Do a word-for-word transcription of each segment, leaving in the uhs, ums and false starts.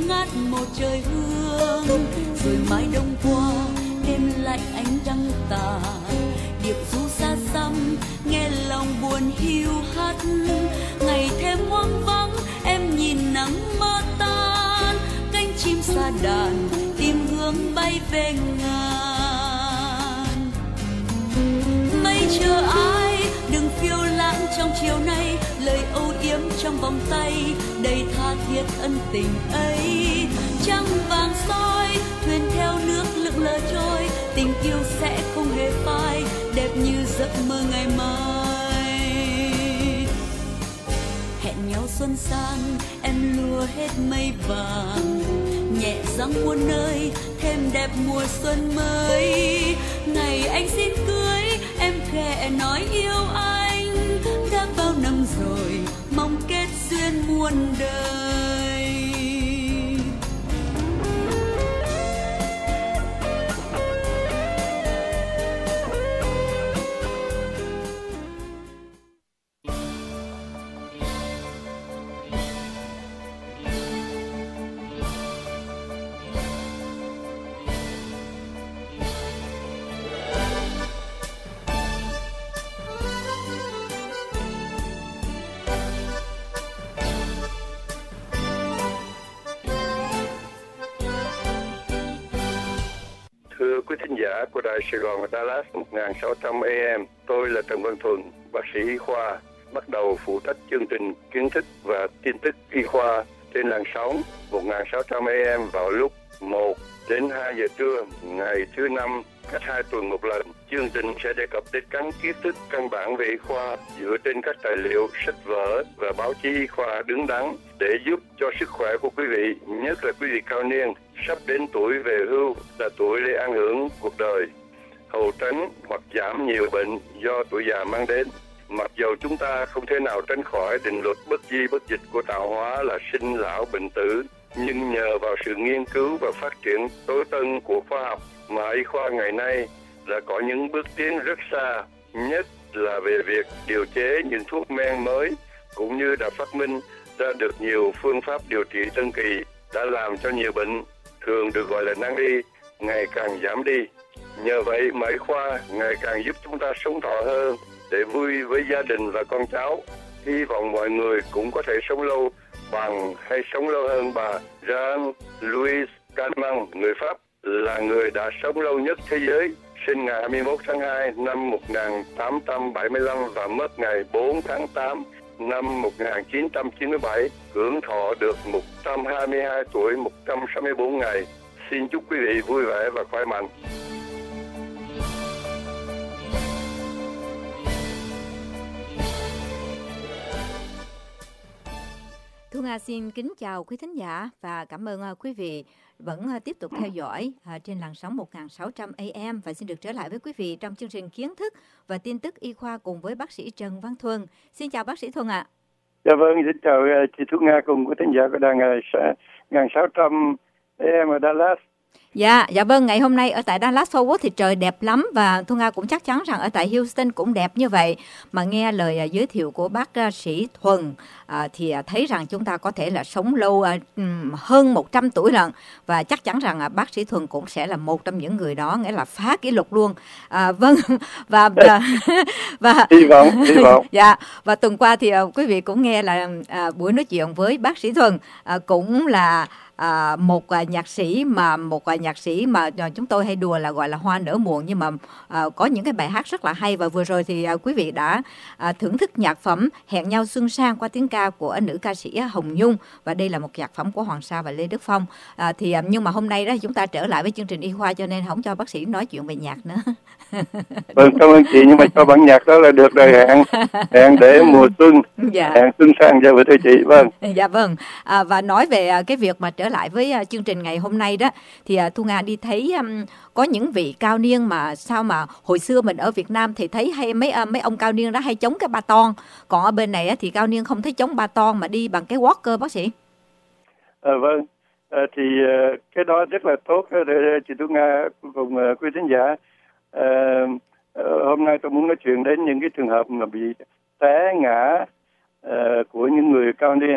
ngát một trời hương. Rồi mãi đông qua đêm lạnh ánh trăng tà, điệp ru xa xăm nghe lòng buồn hiu hắt. Ngày thêm hoang vắng em nhìn nắng mơ tan, cánh chim xa đàn tìm hướng bay về ngàn. Mây chờ ai đừng phiêu lãng trong chiều nay, lời âu yếm trong vòng tay đầy tha thiết ân tình ấy. Trăng vàng soi thuyền theo nước lững lờ trôi, tình yêu sẽ không hề phai, đẹp như giấc mơ ngày mai. Hẹn nhau xuân sang em lùa hết mây vàng, nhẹ giăng muôn nơi thêm đẹp mùa xuân mới. Ngày anh xin cưới em khẽ nói yêu anh, đã bao năm rồi mong kết duyên muôn đời. Thưa quý thính giả của Đài Sài Gòn và Dallas một nghìn sáu trăm A M, tôi là Trần Văn Thuần, bác sĩ y khoa, bắt đầu phụ trách chương trình kiến thức và tin tức y khoa trên làn sóng một nghìn sáu trăm A M vào lúc một đến hai giờ trưa ngày thứ năm cách hai tuần một lần. Chương trình sẽ đề cập đến các kiến thức căn bản về y khoa dựa trên các tài liệu, sách vở và báo chí y khoa đứng đắn để giúp cho sức khỏe của quý vị, nhất là quý vị cao niên sắp đến tuổi về hưu, là tuổi để ảnh hưởng cuộc đời, hầu tránh hoặc giảm nhiều bệnh do tuổi già mang đến. Mặc dầu chúng ta không thể nào tránh khỏi định luật bất di bất dịch của tạo hóa là sinh lão bệnh tử, nhưng nhờ vào sự nghiên cứu và phát triển tối tân của khoa học mà y khoa ngày nay đã có những bước tiến rất xa, nhất là về việc điều chế những thuốc men mới, cũng như đã phát minh ra được nhiều phương pháp điều trị tân kỳ đã làm cho nhiều bệnh thường được gọi là nan y ngày càng giảm đi. Nhờ vậy mà y khoa ngày càng giúp chúng ta sống thọ hơn để vui với gia đình và con cháu. Hy vọng mọi người cũng có thể sống lâu bằng hay sống lâu hơn bà Jean-Louis Calment, người Pháp, là người đã sống lâu nhất thế giới, sinh ngày hai mươi mốt tháng hai năm một nghìn tám trăm bảy mươi lăm và mất ngày bốn tháng tám năm một nghìn chín trăm chín mươi bảy, hưởng thọ được một trăm hai mươi hai tuổi một trăm sáu mươi bốn ngày. Xin chúc quý vị vui vẻ và khỏe mạnh. Thu Nga xin kính chào quý thính giả và cảm ơn quý vị vẫn tiếp tục theo dõi trên làn sóng một nghìn sáu trăm A M, và xin được trở lại với quý vị trong chương trình kiến thức và tin tức y khoa cùng với bác sĩ Trần Văn Thuần. Xin chào bác sĩ Thuần ạ. Dạ vâng, xin chào chị Thu Nga cùng quý thính giả của đài một nghìn sáu trăm A M ở Dallas. Dạ, dạ vâng, ngày hôm nay ở tại Dallas Fort Worth thì trời đẹp lắm, và Thu Nga cũng chắc chắn rằng ở tại Houston cũng đẹp như vậy. Mà nghe lời giới thiệu của bác sĩ Thuần à, thì thấy rằng chúng ta có thể là sống lâu à, hơn một trăm tuổi lận, và chắc chắn rằng à, bác sĩ Thuần cũng sẽ là một trong những người đó, nghĩa là phá kỷ lục luôn. À, vâng, và và, và hy vọng, hy vọng. Dạ, và tuần qua thì à, quý vị cũng nghe là à, buổi nói chuyện với bác sĩ Thuần à, cũng là À, một à, nhạc sĩ mà một à, nhạc sĩ mà à, chúng tôi hay đùa là gọi là hoa nở muộn, nhưng mà à, có những cái bài hát rất là hay. Và vừa rồi thì à, quý vị đã à, thưởng thức nhạc phẩm Hẹn nhau xuân sang qua tiếng ca của nữ ca sĩ Hồng Nhung, và đây là một nhạc phẩm của Hoàng Sa và Lê Đức Phong. À, thì à, nhưng mà hôm nay đó chúng ta trở lại với chương trình y khoa, cho nên không cho bác sĩ nói chuyện về nhạc nữa. Vâng, cảm ơn chị, nhưng mà cho bản nhạc đó là được rồi. Hẹn hẹn để mùa xuân, dạ. Hẹn xuân sang cho thưa chị. Vâng. Dạ vâng. À, và nói về à, cái việc mà trở lại với uh, chương trình ngày hôm nay đó, thì uh, Thu Nga đi thấy um, có những vị cao niên mà sao mà hồi xưa mình ở Việt Nam thì thấy hay mấy uh, mấy ông cao niên đó hay chống cái ba ton, còn ở bên này uh, thì cao niên không thấy chống ba ton mà đi bằng cái walker bác sĩ. À, vâng, à, thì uh, cái đó rất là tốt để chị Thu Nga cùng uh, quý thính giả. À, uh, hôm nay tôi muốn nói chuyện đến những cái trường hợp mà bị té ngã uh, của những người cao niên.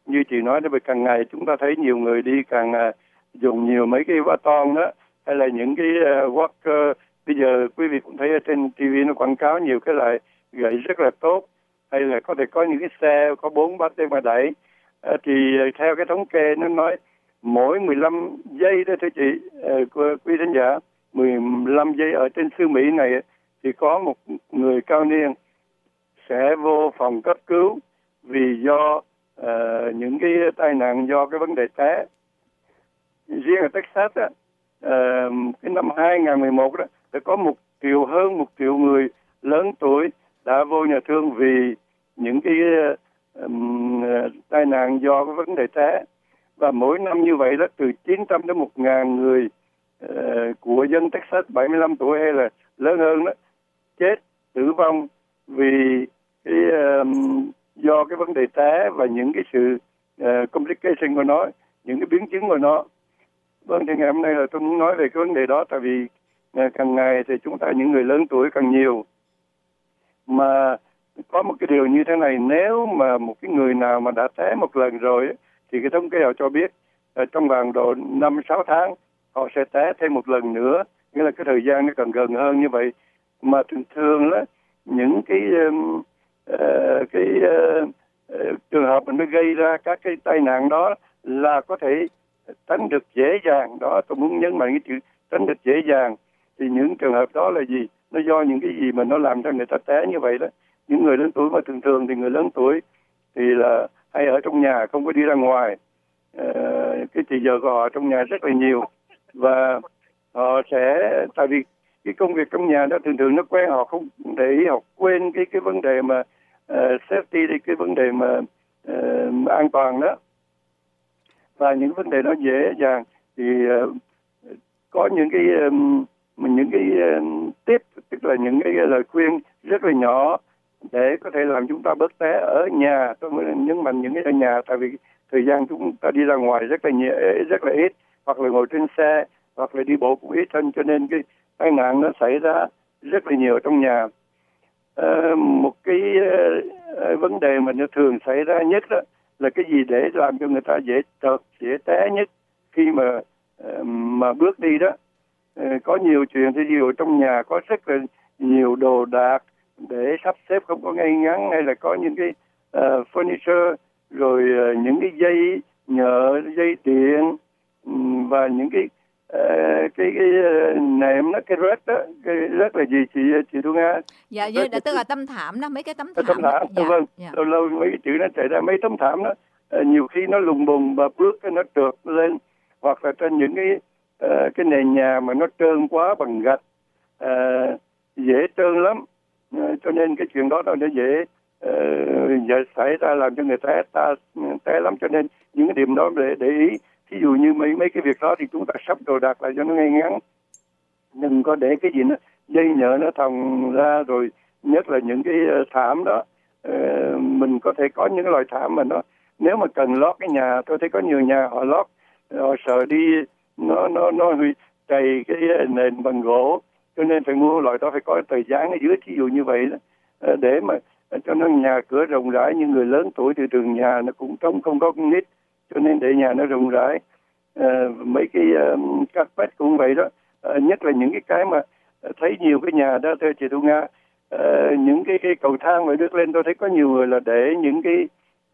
như chị nói đó, càng ngày chúng ta thấy nhiều người đi càng uh, dùng nhiều mấy cái vá ton đó, hay là những cái uh, walker. Bây giờ quý vị cũng thấy ở trên ti vi nó quảng cáo nhiều cái loại gậy rất là tốt, hay là có thể có những cái xe có bốn bánh để mà đẩy. Uh, thì uh, theo cái thống kê nó nói mỗi mười lăm giây đó thưa chị, uh, quý thính giả, mười lăm giây ở trên xứ Mỹ này thì có một người cao niên sẽ vô phòng cấp cứu vì do uh, những cái tai nạn do cái vấn đề té. Riêng ở Texas á, uh, cái năm hai không một một đó đã có một triệu hơn một triệu người lớn tuổi đã vô nhà thương vì những cái um, tai nạn do cái vấn đề té. Và mỗi năm như vậy đó, từ chín trăm đến một nghìn người uh, của dân Texas bảy mươi lăm tuổi hay là lớn hơn đó chết, tử vong vì cái uh, do cái vấn đề té và những cái sự uh, complication của nó, những cái biến chứng của nó. Vâng, thì ngày hôm nay là tôi muốn nói về cái vấn đề đó, tại vì uh, càng ngày thì chúng ta những người lớn tuổi càng nhiều. Mà có một cái điều như thế này, nếu mà một cái người nào mà đã té một lần rồi thì cái thống kê họ cho biết uh, trong vòng độ năm sáu tháng họ sẽ té thêm một lần nữa, nghĩa là cái thời gian nó còn gần hơn như vậy. Mà thường thường đó, những cái um, uh, cái uh, uh, trường hợp mình mới gây ra các cái tai nạn đó là có thể tránh được dễ dàng. Đó, tôi muốn nhấn mạnh cái chữ tránh được dễ dàng. Thì những trường hợp đó là gì? Nó do những cái gì mà nó làm cho người ta té như vậy đó. Những người lớn tuổi mà thường thường thì người lớn tuổi thì là hay ở trong nhà, không có đi ra ngoài. Uh, cái thời giờ của họ trong nhà rất là nhiều, và họ sẽ, tại vì cái công việc trong nhà đó thường thường nó quen, họ không để ý, họ quên cái cái vấn đề mà uh, safety, đi cái vấn đề mà uh, an toàn đó. Và những vấn đề đó dễ dàng thì uh, có những cái um, những cái um, tip, tức là những cái lời khuyên rất là nhỏ để có thể làm chúng ta bớt té ở nhà. Tôi mới nhấn mạnh những cái ở nhà, tại vì thời gian chúng ta đi ra ngoài rất là nhiều, rất là ít, hoặc là ngồi trên xe, hoặc là đi bộ cũng ít hơn, cho nên cái tai nạn nó xảy ra rất là nhiều trong nhà. À, một cái uh, vấn đề mà nó thường xảy ra nhất đó là cái gì để làm cho người ta dễ trượt, dễ té nhất khi mà uh, mà bước đi đó. Uh, có nhiều chuyện thì ví dụ trong nhà có rất là nhiều đồ đạc để sắp xếp không có ngay ngắn, hay là có những cái uh, furniture, rồi uh, những cái dây nhợ, dây điện, um, và những cái Uh, cái cái uh, nệm nó, cái rớt đó, cái rớt là gì chị chị Thu Nga? Dạ, dạ, tức là tấm thảm đó, mấy cái tấm thảm. Tấm thảm, dạ, vâng. Dạ. Lâu lâu mấy cái chữ nó chạy ra, mấy tấm thảm đó, uh, nhiều khi nó lùng bùng và bước cái nó trượt lên, hoặc là trên những cái uh, cái nền nhà mà nó trơn quá bằng gạch, uh, dễ trơn lắm, uh, cho nên cái chuyện đó nó dễ uh, xảy ra làm cho người ta ta té lắm. Cho nên những cái điểm đó để để ý. Ví dụ như mấy mấy cái việc đó thì chúng ta sắp đồ đạc lại cho nó ngay ngắn, đừng có để cái gì nó dây nhợ nó thòng ra. Rồi nhất là những cái thảm đó, uh, mình có thể có những cái loại thảm mà nó, nếu mà cần lót cái nhà, tôi thấy có nhiều nhà họ lót, họ sợ đi nó nó nó huy trầy cái nền bằng gỗ, cho nên phải mua loại đó, phải có tờ dán ở dưới, ví dụ như vậy đó, uh, để mà cho nó nhà cửa rộng rãi. Như người lớn tuổi thì trường nhà nó cũng trống, không có con nít, cho nên để nhà nó rộng rãi. À, mấy cái uh, carpet cũng vậy đó, à, nhất là những cái cái mà thấy nhiều cái nhà đó thưa chị Thu Nga, à, những cái, cái cầu thang mà bước lên, tôi thấy có nhiều người là để những cái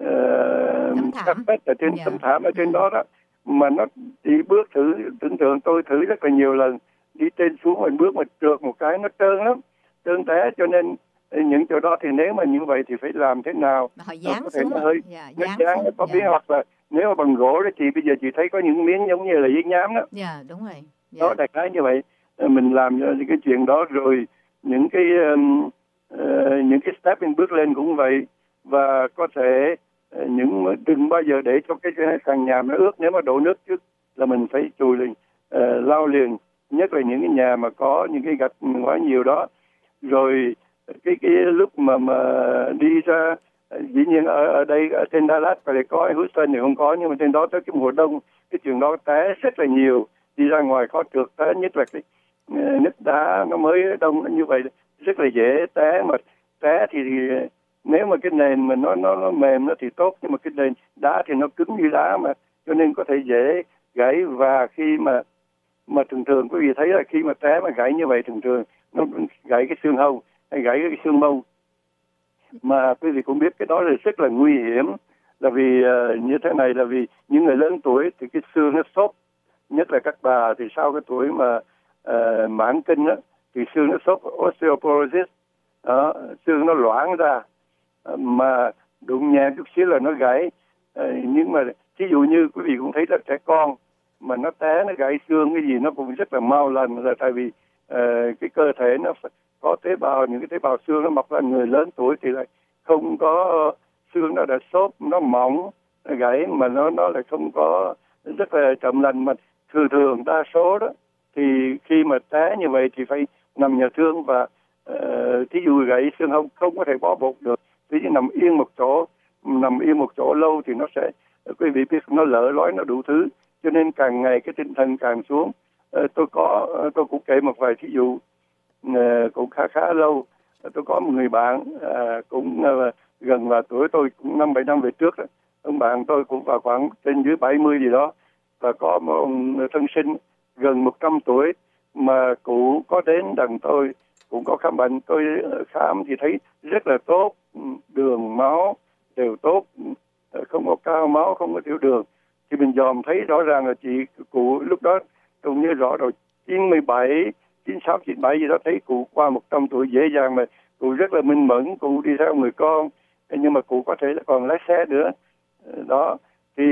uh, carpet ở trên yeah. tấm thảm ở trên đó đó, mà nó đi bước thử, tưởng tượng tôi thử rất là nhiều lần, đi trên xuống mình bước mà trượt một cái nó trơn lắm, trơn té. Cho nên những chỗ đó thì nếu mà như vậy thì phải làm thế nào họ dán có thể xuống, nó hơi yeah, nó dán dán, xuống. nó có Yeah. biến, hoặc là nếu mà bằng gỗ đó chị, bây giờ chị thấy có những miếng giống như là giấy nhám đó. Dạ, yeah, đúng rồi. Yeah. Đó, đại khái như vậy. Mình làm những cái chuyện đó, rồi những cái um, uh, những cái step mình bước lên cũng vậy. Và có thể uh, những đừng bao giờ để cho cái sàn nhà nó ướt. Nếu mà đổ nước trước là mình phải chùi liền, uh, lau liền, nhất là những cái nhà mà có những cái gạch quá nhiều đó. Rồi cái cái lúc mà mà đi ra, dĩ nhiên ở ở đây ở trên Dallas phải có, Houston thì không có, nhưng mà trên đó tới cái mùa đông cái trường đó té rất là nhiều, đi ra ngoài có trượt té, nhất là cái uh, nứt đá nó mới đông như vậy rất là dễ té. Mà té thì Nếu mà cái nền mà nó nó nó mềm nó thì tốt, nhưng mà cái nền đá thì nó cứng như đá mà, cho nên có thể dễ gãy. Và khi mà mà thường thường quý vị thấy là khi mà té mà gãy như vậy, thường thường nó gãy cái xương hông hay gãy cái xương mông. Mà quý vị cũng biết cái đó là rất là nguy hiểm, là vì uh, như thế này, là vì những người lớn tuổi thì cái xương nó xốp, nhất là các bà thì sau cái tuổi mà uh, mãn kinh á, thì xương nó xốp, osteoporosis, đó, xương nó loãng ra, uh, mà đụng nhẹ chút xíu là nó gãy. Uh, nhưng mà ví dụ như quý vị cũng thấy là trẻ con mà nó té nó gãy xương cái gì nó cũng rất là mau lành, là tại vì uh, cái cơ thể nó có tế bào, những cái tế bào xương nó mọc ra. Người lớn tuổi thì lại không có, xương nó đã xốp, nó mỏng, nó gãy mà nó nó lại không có, rất là chậm lành. Mà thường thường đa số đó thì khi mà té như vậy thì phải nằm nhà thương, và uh, thí dụ gãy xương hông không có thể bó bột được, thì chỉ nằm yên một chỗ, nằm yên một chỗ lâu thì nó sẽ, quý vị biết, nó lở lói, nó đủ thứ, cho nên càng ngày cái tinh thần càng xuống. Uh, tôi có uh, tôi cũng kể một vài thí dụ uh, cũng khá khá lâu. Uh, tôi có một người bạn uh, cũng uh, gần vào tuổi tôi, cũng năm bảy năm về trước đó. Ông bạn tôi cũng vào khoảng trên dưới bảy mươi gì đó, và có một ông thân sinh gần một trăm tuổi mà cụ có đến đằng tôi, cũng có khám bệnh. Tôi khám thì thấy rất là tốt, đường máu đều tốt, không có cao máu, không có tiểu đường. Thì mình dòm thấy rõ ràng là chị cụ lúc đó tôi nhớ rõ rồi, chín mươi bảy, chín mươi sáu, chín mươi bảy gì đó, thấy cụ qua một trăm tuổi dễ dàng, mà cụ rất là minh mẫn, cụ đi theo người con, nhưng mà cụ có thể là còn lái xe nữa. Đó, thì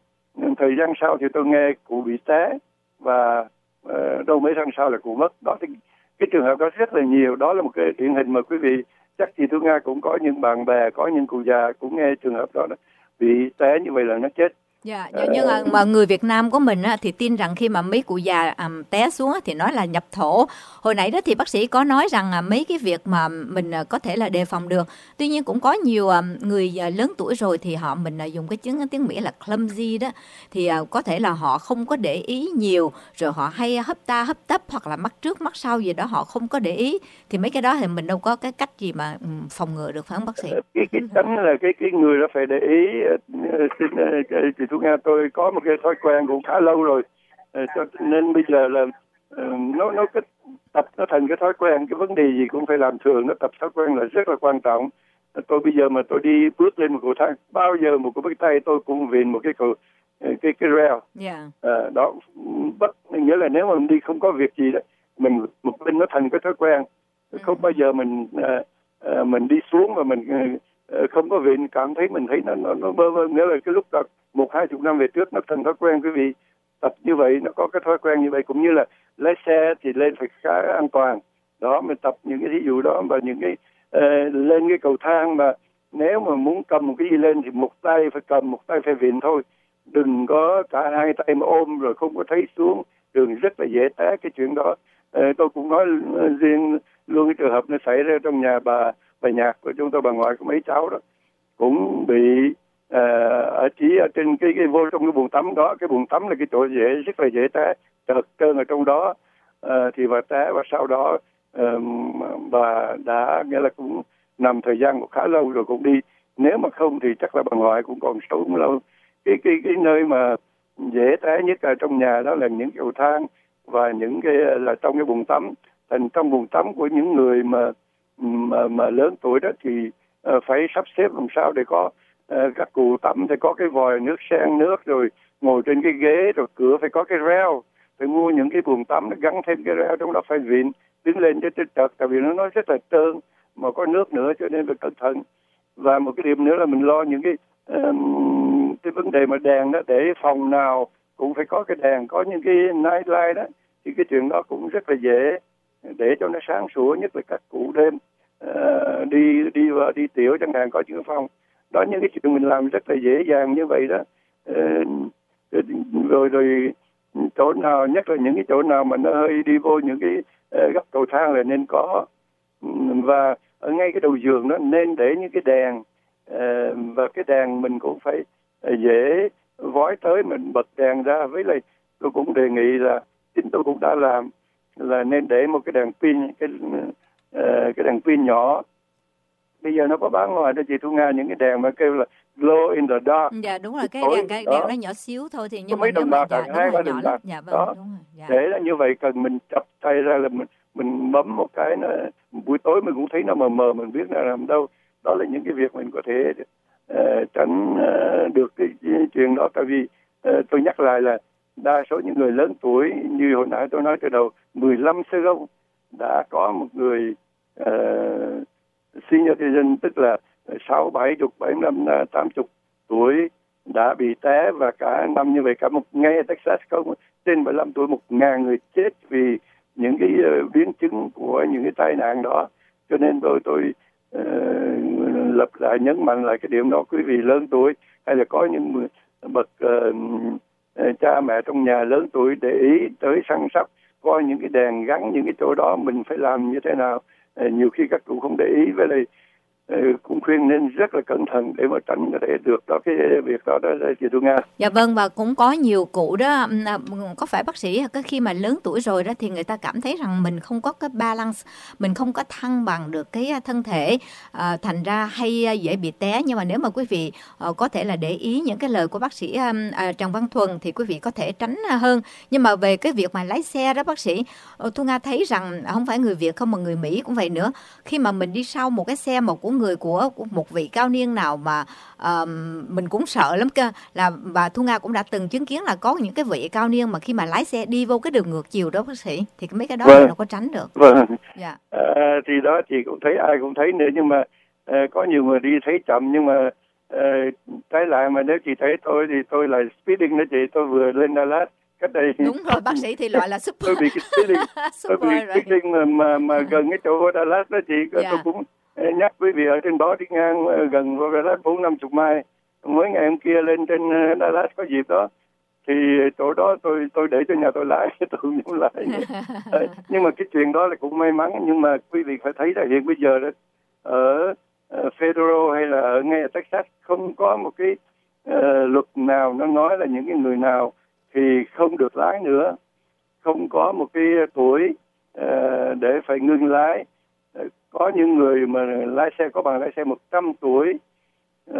thời gian sau thì tôi nghe cụ bị té, và uh, đâu mấy tháng sau là cụ mất. Đó thì cái trường hợp đó rất là nhiều. Đó là một cái điển hình mà quý vị chắc chị Thu Nga cũng có những bạn bè, có những cụ già cũng nghe trường hợp đó, đó bị té như vậy là nó chết. Dạ, yeah, nhưng mà, mà người Việt Nam của mình á, thì tin rằng khi mà mấy cụ già um, té xuống á, thì nói là nhập thổ. Hồi nãy đó thì bác sĩ có nói rằng à, mấy cái việc mà mình à, có thể là đề phòng được. Tuy nhiên cũng có nhiều à, người à, lớn tuổi rồi thì họ mình à, dùng cái tiếng tiếng Mỹ là clumsy đó, thì à, có thể là họ không có để ý nhiều, rồi họ hay hấp ta hấp tấp, hoặc là mắt trước mắt sau gì đó họ không có để ý. Thì mấy cái đó thì mình đâu có cái cách gì mà um, phòng ngừa được, phải không bác sĩ? Cái cái tránh là cái cái người đó phải để ý. Xin chị Thu Nga, tôi có một cái thói quen cũng khá lâu rồi, cho nên bây giờ là nó nó cái tập nó thành cái thói quen. Cái vấn đề gì cũng phải làm thường, nó tập thói quen là rất là quan trọng. Tôi bây giờ mà tôi đi bước lên một cầu thang, bao giờ một cái tay tôi cũng vịn một cái cầu cái cái rail. Yeah. À, đó, bất nghĩa là nếu mà mình đi không có việc gì đó, mình một bên nó thành cái thói quen, ừ. Không bao giờ mình à, à, mình đi xuống mà mình à, không có vịn, cảm thấy mình thấy nó nó nó bơ vơ. Nghĩa là cái lúc tập một hai chục năm về trước nó thành thói quen. Quý vị tập như vậy, nó có cái thói quen như vậy. Cũng như là lái xe thì lên phải khá an toàn. Đó, mình tập những cái ví dụ đó, và những cái uh, lên cái cầu thang mà nếu mà muốn cầm một cái gì lên thì một tay phải cầm, một tay phải vịn thôi. Đừng có cả hai tay mà ôm rồi không có thấy xuống, đường rất là dễ té cái chuyện đó. Uh, tôi cũng nói uh, riêng luôn cái trường hợp nó xảy ra trong nhà bà bà Nhạc của chúng tôi, bà ngoại của mấy cháu đó, cũng bị À, ở chỉ ở trên cái, cái vô trong cái buồng tắm đó. Cái buồng tắm là cái chỗ dễ, rất là dễ té, trật trơn ở trong đó, à, thì bà té, và sau đó à, bà đã, nghĩa là cũng nằm thời gian một khá lâu rồi cũng đi. Nếu mà không thì chắc là bà ngoại cũng còn sống lâu. Cái cái cái nơi mà dễ té nhất ở trong nhà đó là những cầu thang và những cái là trong cái buồng tắm. Thành trong buồng tắm của những người mà mà, mà lớn tuổi đó thì à, phải sắp xếp làm sao để có Uh, các cụ tắm thì có cái vòi nước sen nước, rồi ngồi trên cái ghế, rồi cửa phải có cái reo, phải mua những cái buồng tắm nó gắn thêm cái reo trong đó, phải vịn đứng lên cho trật, tại vì nó nói rất là trơn mà có nước nữa, cho nên phải cẩn thận. Và một cái điểm nữa là mình lo những cái um, cái vấn đề mà đèn đó, để phòng nào cũng phải có cái đèn, có những cái night light đó, thì cái chuyện đó cũng rất là dễ để cho nó sáng sủa, nhất là các cụ đêm uh, đi đi vào đi tiểu chẳng hạn, có những phòng đó. Những cái chuyện mình làm rất là dễ dàng như vậy đó. Ờ, rồi rồi chỗ nào, nhất là những cái chỗ nào mà nó hơi đi vô những cái uh, góc cầu thang là nên có, và ở ngay cái đầu giường đó nên để những cái đèn, uh, và cái đèn mình cũng phải uh, dễ vói tới, mình bật đèn ra. Với lại tôi cũng đề nghị là chính tôi cũng đã làm là nên để một cái đèn pin, cái uh, cái đèn pin nhỏ bây giờ nó có bán ngoài đó chị Thu Nga, những cái đèn mà kêu là glow in the dark. Dạ đúng rồi, cái tối, đèn cái đó. đèn nó nhỏ xíu thôi thì nhưng có mấy mà đồng nếu bạc, mà dạ, hai ba đúng đồng rồi, bạc. dạ vâng, Đó. đúng rồi. Dạ. Để là như vậy, cần mình chập tay ra là mình mình bấm một cái, nó buổi tối mình cũng thấy nó mờ mờ, mình biết nó làm đâu. Đó là những cái việc mình có thể uh, tránh uh, được cái, cái chuyện đó. Tại vì uh, tôi nhắc lại là đa số những người lớn tuổi, như hồi nãy tôi nói từ đầu, mười lăm sơ gông đã có một người uh, senior citizen, tức là sáu, bảy chục, bảy mươi lăm, tám chục tuổi đã bị té, và cả năm như vậy, cả một ngay ở Texas có trên bảy mươi lăm tuổi, một ngàn người chết vì những cái uh, biến chứng của những cái tai nạn đó. Cho nên tôi tôi uh, lập lại nhấn mạnh lại cái điểm đó, quý vị lớn tuổi hay là có những bậc uh, cha mẹ trong nhà lớn tuổi để ý tới săn sóc, coi những cái đèn gắn những cái chỗ đó mình phải làm như thế nào. Uh, nhiều khi các cụ không để ý, với lại uh, cũng khuyên nên rất là cẩn thận để mà tránh có thể được đó cái việc đó đó chị Thu Nga. Dạ vâng, và cũng có nhiều cụ đó, có phải bác sĩ cái khi mà lớn tuổi rồi đó thì người ta cảm thấy rằng mình không có cái balance, mình không có thăng bằng được cái thân thể, à, thành ra hay dễ bị té. Nhưng mà nếu mà quý vị uh, có thể là để ý những cái lời của bác sĩ uh, Trần Văn Thuần thì quý vị có thể tránh hơn. Nhưng mà về cái việc mà lái xe đó bác sĩ, uh, Thu Nga thấy rằng không phải người Việt không mà người Mỹ cũng vậy nữa. Khi mà mình đi sau một cái xe một của người của, của một vị cao niên nào mà uh, mình cũng sợ lắm cơ, là và Thu Nga cũng đã từng chứng kiến là có những cái vị cao niên mà khi mà lái xe đi vô cái đường ngược chiều đó bác sĩ, thì mấy cái đó vâng. mình đâu có tránh được. Vâng. Dạ. À, thì đó chị cũng thấy, ai cũng thấy nữa, nhưng mà à, có nhiều người đi thấy chậm, nhưng mà à, trái lại mà nếu chị thấy tôi thì tôi là speeding đó chị. Tôi vừa lên Dallas cách đây. Đúng rồi, bác sĩ thì loại là super. Tôi bị cái speeding, tôi bị speeding mà mà, mà gần cái chỗ Dallas đó chị. Dạ. Tôi cũng nhắc quý vị ở trên đó đi ngang gần Dallas bốn năm chục mai. Mới ngày hôm kia lên trên Dallas có dịp đó, thì chỗ đó tôi tôi để cho nhà tôi lái, tôi không dám lái. Nhưng mà cái chuyện đó là cũng may mắn. Nhưng mà quý vị phải thấy là hiện bây giờ đó, ở uh, Federal hay là ở ngay ở Texas không có một cái uh, luật nào nó nói là những cái người nào thì không được lái nữa, không có một cái tuổi uh, để phải ngưng lái. Uh, có những người mà lái xe có bằng lái xe một trăm tuổi uh,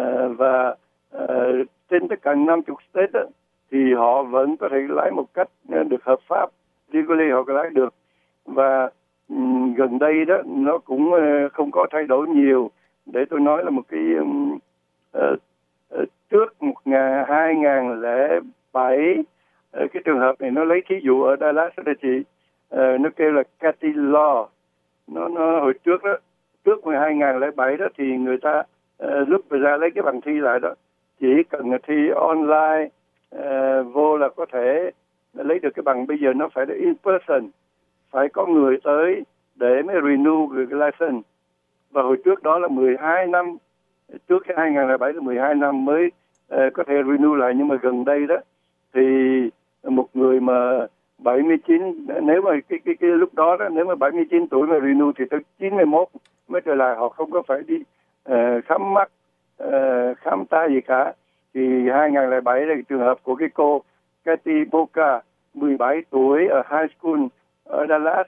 và uh, trên tất cả năm mươi state đó, thì họ vẫn có thể lái một cách được hợp pháp, legally họ có lái được. Và um, gần đây đó nó cũng uh, không có thay đổi nhiều. Để tôi nói là một cái um, uh, uh, trước một ngàn, hai ngàn lẻ bảy, uh, cái trường hợp này nó lấy thí dụ ở Dallas đó chị, uh, nó kêu là Cathy Law. Nó, nó hồi trước đó, trước hai ngàn lẻ bảy đó thì người ta uh, lúc mà ra lấy cái bằng thi lại đó, chỉ cần thi online uh, vô là có thể lấy được cái bằng. Bây giờ nó phải là in person, phải có người tới để mới renew cái license. Và hồi trước đó là mười hai năm, trước cái hai ngàn lẻ bảy là mười hai năm mới uh, có thể renew lại. Nhưng mà gần đây đó thì một người mà bảy mươi chín, nếu mà cái cái cái lúc đó đó, nếu mà bảy mươi chín tuổi mà renew thì tới chín mươi mốt mới trở lại, họ không có phải đi uh, khám mắt, uh, khám tai gì cả. Thì hai ngàn lẻ bảy là trường hợp của cái cô Cathy Boca, mười bảy tuổi, ở high school ở Dallas,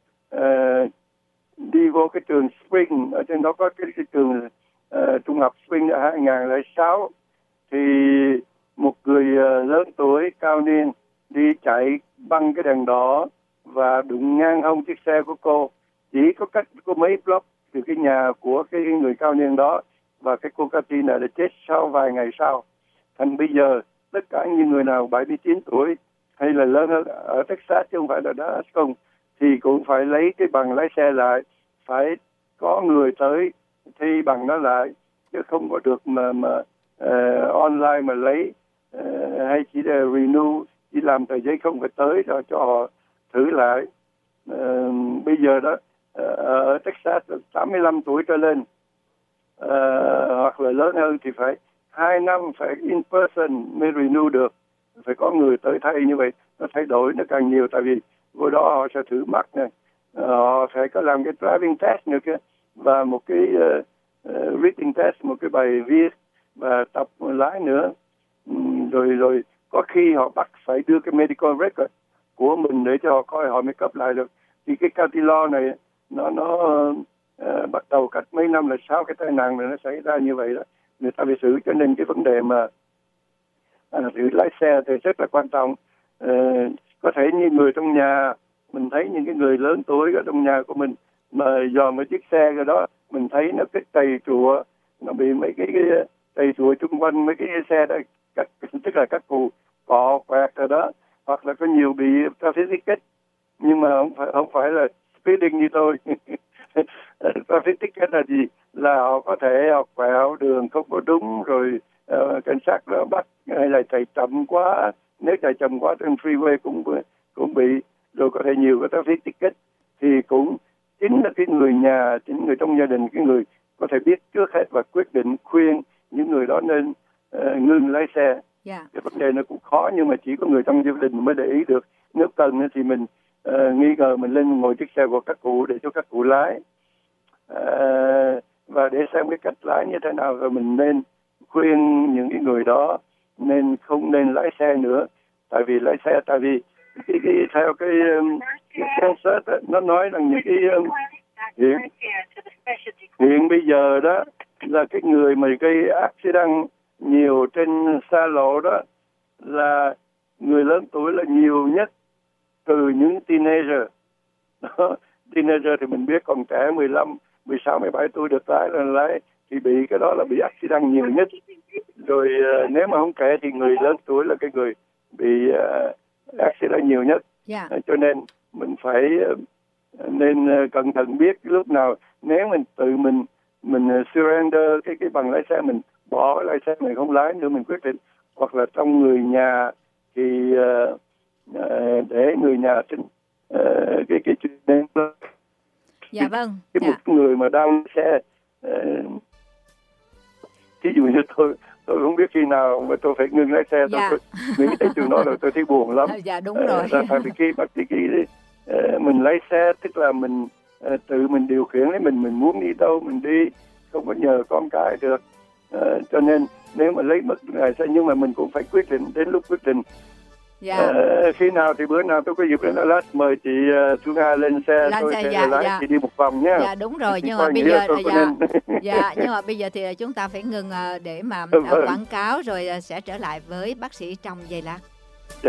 uh, đi vô cái trường Spring, ở trên đó có cái, cái trường uh, trung học Spring ở hai ngàn lẻ sáu. Thì một người uh, lớn tuổi cao niên đi chạy băng cái đèn đỏ và đụng ngang hông chiếc xe của cô, chỉ có cách có mấy block từ cái nhà của cái người cao niên đó, và cái cô Cathy này đã chết sau vài ngày sau. Thành bây giờ tất cả những người nào bảy mươi chín tuổi hay là lớn hơn ở Texas chứ không phải là Dallas không, thì cũng phải lấy cái bằng lái xe lại, phải có người tới thi bằng nó lại, chứ không có được mà mà uh, online mà lấy uh, hay chỉ là renew, chỉ làm tờ giấy không phải tới rồi cho họ thử lại. Uh, bây giờ đó uh, ở Texas tám mươi lăm tuổi trở lên uh, hoặc là lớn hơn thì phải hai năm phải in person mới renew được, phải có người tới thay. Như vậy nó thay đổi nó càng nhiều, tại vì vô đó họ sẽ thử mắt này, họ phải có làm cái driving test nữa kia, và một cái uh, uh, reading test, một cái bài viết và tập lái nữa. Um, rồi rồi có khi họ bắt phải đưa cái medical record của mình để cho họ coi họ mới cấp lại được. Thì cái Cathy Law này nó nó uh, bắt đầu cách mấy năm là sau cái tai nạn này nó xảy ra như vậy đó, người ta bị xử. Cho nên cái vấn đề mà à, sự lái xe thì rất là quan trọng. Uh, có thể như người trong nhà, mình thấy những cái người lớn tuổi ở trong nhà của mình mà dòm cái chiếc xe rồi đó, mình thấy nó cái trầy trụa, nó bị mấy cái, cái trầy trụa chung quanh mấy cái xe đó, các, tức là các cụ cọ quẹt rồi đó, hoặc là có nhiều bị traffic ticket, nhưng mà không phải không phải là speeding như tôi. Traffic ticket là gì? Là họ có thể họ quẹo đường không có đúng, rồi uh, cảnh sát nó bắt, hay là chạy chậm quá, nếu chạy chậm quá trên freeway cũng cũng bị, rồi có thể nhiều cái traffic ticket. Thì cũng chính là cái người nhà, chính người trong gia đình, cái người có thể biết trước hết và quyết định khuyên những người đó nên uh, ngừng lái xe. Yeah. Cái vấn đề nó cũng khó, nhưng mà chỉ có người trong gia đình mới để ý được. Nếu cần thì mình uh, nghi ngờ mình lên ngồi chiếc xe của các cụ để cho các cụ lái, uh, và để xem cái cách lái như thế nào, rồi mình nên khuyên những cái người đó nên không nên lái xe nữa. Tại vì lái xe, tại vì cái, cái, theo cái, cái concert nó nói rằng những cái um, hiện, hiện bây giờ đó là cái người mà gây accident nhiều trên xa lộ đó là người lớn tuổi là nhiều nhất, từ những teenager. Đó. Teenager thì mình biết còn trẻ mười lăm, mười sáu, mười bảy tuổi được lái là lái, thì bị cái đó là bị accident nhiều nhất. Rồi uh, nếu mà không trẻ thì người lớn tuổi là cái người bị uh, accident nhiều nhất. Yeah. Uh, cho nên mình phải uh, nên uh, cẩn thận, biết lúc nào nếu mình tự mình mình uh, surrender cái cái bằng lái xe, mình bỏ lái xe, mình không lái nữa, mình quyết định, hoặc là trong người nhà thì uh, uh, để người nhà trên uh, cái cái chuyện này. Dạ vâng. Cái dạ. Một người mà đang xe, uh, ví dụ như tôi tôi không biết khi nào mà tôi phải ngừng lái xe. Dạ. Tôi nghĩ tới chuyện đó rồi tôi thấy buồn lắm. Dạ đúng rồi. Uh, tại vì khi bác sĩ khi uh, mình lái xe, tức là mình uh, tự mình điều khiển lấy mình, mình muốn đi đâu mình đi, không có nhờ con cái được. Uh, cho nên nếu mà lấy mất lái xe, nhưng mà mình cũng phải quyết định, đến lúc quyết định. Dạ. Uh, khi nào thì bữa nào tôi có dịp đến Đà Lạt mời chị uh, Thu Nga lên xe, lên tôi xe, sẽ dạ, lái dạ. chị đi một vòng nhé. Dạ đúng rồi, nhưng mà bây giờ dạ, dạ nhưng mà bây giờ thì chúng ta phải ngừng uh, để mà uh, quảng cáo, rồi uh, sẽ trở lại với bác sĩ trong giây lát. Dạ.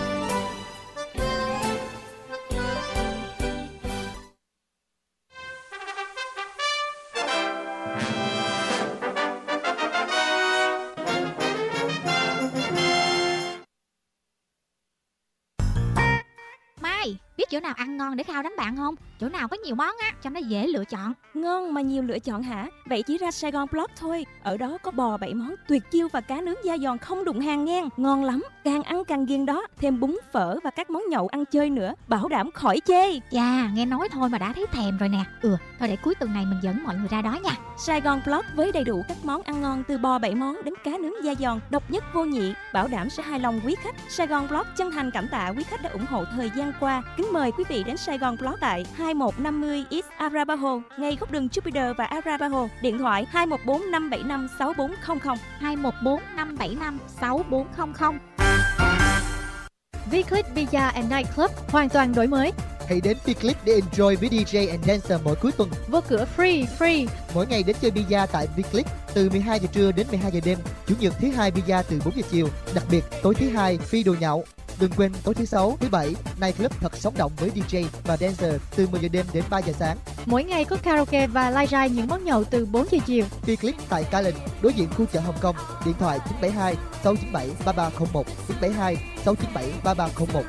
Biết chỗ nào ăn ngon để khao đám bạn không? Chỗ nào có nhiều món á, cho nó dễ lựa chọn. Ngon mà nhiều lựa chọn hả? Vậy chỉ ra Sài Gòn Block thôi. Ở đó có bò bảy món tuyệt chiêu và cá nướng da giòn không đụng hàng ngang. Ngon lắm, càng ăn càng ghiền đó. Thêm bún phở và các món nhậu ăn chơi nữa, bảo đảm khỏi chê. Chà, nghe nói thôi mà đã thấy thèm rồi nè. Ừ, thôi để cuối tuần này mình dẫn mọi người ra đó nha. Sài Gòn Block với đầy đủ các món ăn ngon, từ bò bảy món đến cá nướng da giòn, độc nhất vô nhị, bảo đảm sẽ hài lòng quý khách. Sài Gòn Block chân thành cảm tạ quý khách đã ủng hộ thời gian qua. Kính mời quý vị đến Sài Gòn Block tại hai một năm mươi East Arapaho, ngay góc đường Jupiter và Arapaho. Điện thoại hai một bốn năm bảy năm sáu bốn không không, hai một bốn năm bảy năm sáu bốn không không. V-Clip Pizza and Night Club hoàn toàn đổi mới. Hãy đến V-Clip để enjoy với đê jay and dancer mỗi cuối tuần. Vô cửa free, free. Mỗi ngày đến chơi pizza tại V-Clip từ mười hai giờ trưa đến mười hai giờ đêm. Chủ nhật thứ hai pizza từ bốn giờ chiều. Đặc biệt tối thứ hai free đồ nhậu. Đừng quên tối thứ sáu, thứ bảy, Night Club thật sống động với đê jay và dancer từ mười giờ đêm đến ba giờ sáng. Mỗi ngày có karaoke và live ra những món nhậu từ bốn giờ chiều. V-Clip tại Calais, đối diện khu chợ Hồng Kông. Điện thoại chín bảy hai sáu chín bảy ba ba không một, chín bảy hai sáu chín bảy ba ba không một.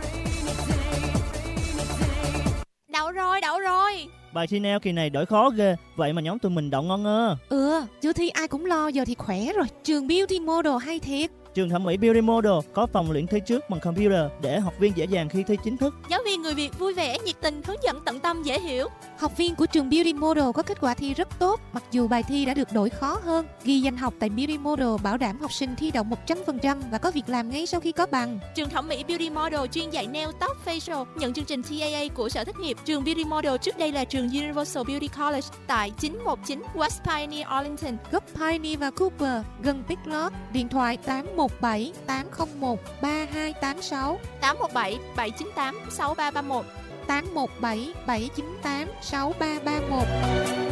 Đậu rồi, đậu rồi. Bài thi neo kỳ này đổi khó ghê, vậy mà nhóm tụi mình đậu ngon ngơ. Ừ, chưa thi ai cũng lo, giờ thì khỏe rồi. Trường Beauty Model hay thiệt. Trường thẩm mỹ Beauty Model có phòng luyện thi trước bằng computer để học viên dễ dàng khi thi chính thức. Giáo viên người Việt vui vẻ, nhiệt tình, hướng dẫn tận tâm, dễ hiểu. Học viên của trường Beauty Model có kết quả thi rất tốt, mặc dù bài thi đã được đổi khó hơn. Ghi danh học tại Beauty Model bảo đảm học sinh thi đậu một trăm phần trăm và có việc làm ngay sau khi có bằng. Trường thẩm mỹ Beauty Model chuyên dạy nail, tóc, facial, nhận chương trình tê a a của Sở Thất nghiệp. Trường Beauty Model trước đây là trường Universal Beauty College tại chín một chín West Pioneer Arlington, góc Pioneer và Cooper, gần Big Lots. Điện thoại tám một bảy tám không một ba hai tám sáu, tám một bảy bảy chín tám sáu ba ba một, tám một bảy bảy chín tám sáu ba ba một.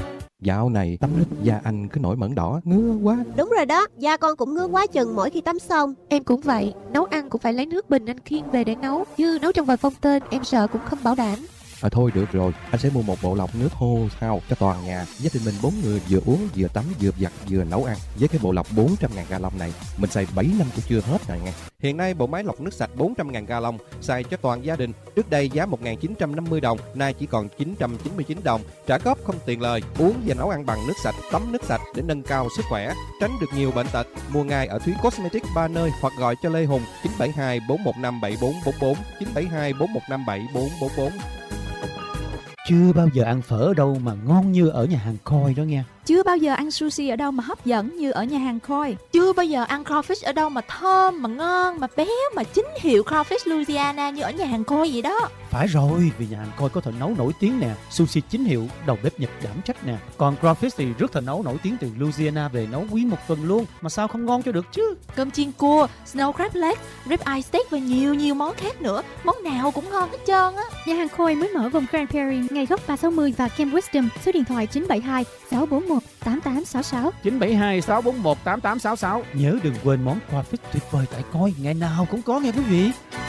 Dạo này tắm nước da anh cứ nổi mẩn đỏ, ngứa quá. Đúng rồi đó, da con cũng ngứa quá chừng mỗi khi tắm xong. Em cũng vậy, nấu ăn cũng phải lấy nước bình anh Khiên về để nấu, chứ nấu trong vòi phong tên em sợ cũng không bảo đảm. À thôi được rồi, anh sẽ mua một bộ lọc nước hô hao cho toàn nhà. Gia đình mình bốn người vừa uống, vừa tắm, vừa giặt, vừa nấu ăn. Với cái bộ lọc bốn trăm ngàn gallon này, mình xài bảy năm cũng chưa hết rồi nghe. Hiện nay bộ máy lọc nước sạch bốn trăm ngàn gallon xài cho toàn gia đình. Trước đây giá một nghìn chín trăm năm mươi đồng, nay chỉ còn chín trăm chín mươi chín đồng. Trả góp không tiền lời, uống và nấu ăn bằng nước sạch, tắm nước sạch để nâng cao sức khỏe, tránh được nhiều bệnh tật. Mua ngay ở Thúy Cosmetics ba nơi hoặc gọi cho Lê Hùng chín bảy hai bốn một năm bảy bốn bốn bốn, chín bảy hai bốn một năm bảy bốn bốn bốn. Chưa bao giờ ăn phở ở đâu mà ngon như ở nhà hàng Khôi đó nghe. Chưa bao giờ ăn sushi ở đâu mà hấp dẫn như ở nhà hàng Khôi. Chưa bao giờ ăn crawfish ở đâu mà thơm, mà ngon, mà béo, mà chính hiệu crawfish Louisiana như ở nhà hàng Khôi vậy đó. Phải rồi, vì nhà hàng Khôi có thợ nấu nổi tiếng nè, sushi chính hiệu, đầu bếp Nhật đảm trách nè. Còn crawfish thì rước thợ nấu nổi tiếng từ Louisiana về nấu quý một tuần luôn, mà sao không ngon cho được chứ. Cơm chiên cua, snow crab leg, rib eye steak và nhiều nhiều món khác nữa, món nào cũng ngon hết trơn á. Nhà hàng Khôi mới mở vùng Grand Prairie, ngay góc ba sáu mươi và Camp Wisdom. Số điện thoại chín bảy hai sáu bốn một tám tám sáu sáu. chín bảy hai sáu bốn một tám tám sáu sáu. Nhớ đừng quên món crawfish tuyệt vời tại Khôi, ngày nào cũng có nghe quý vị.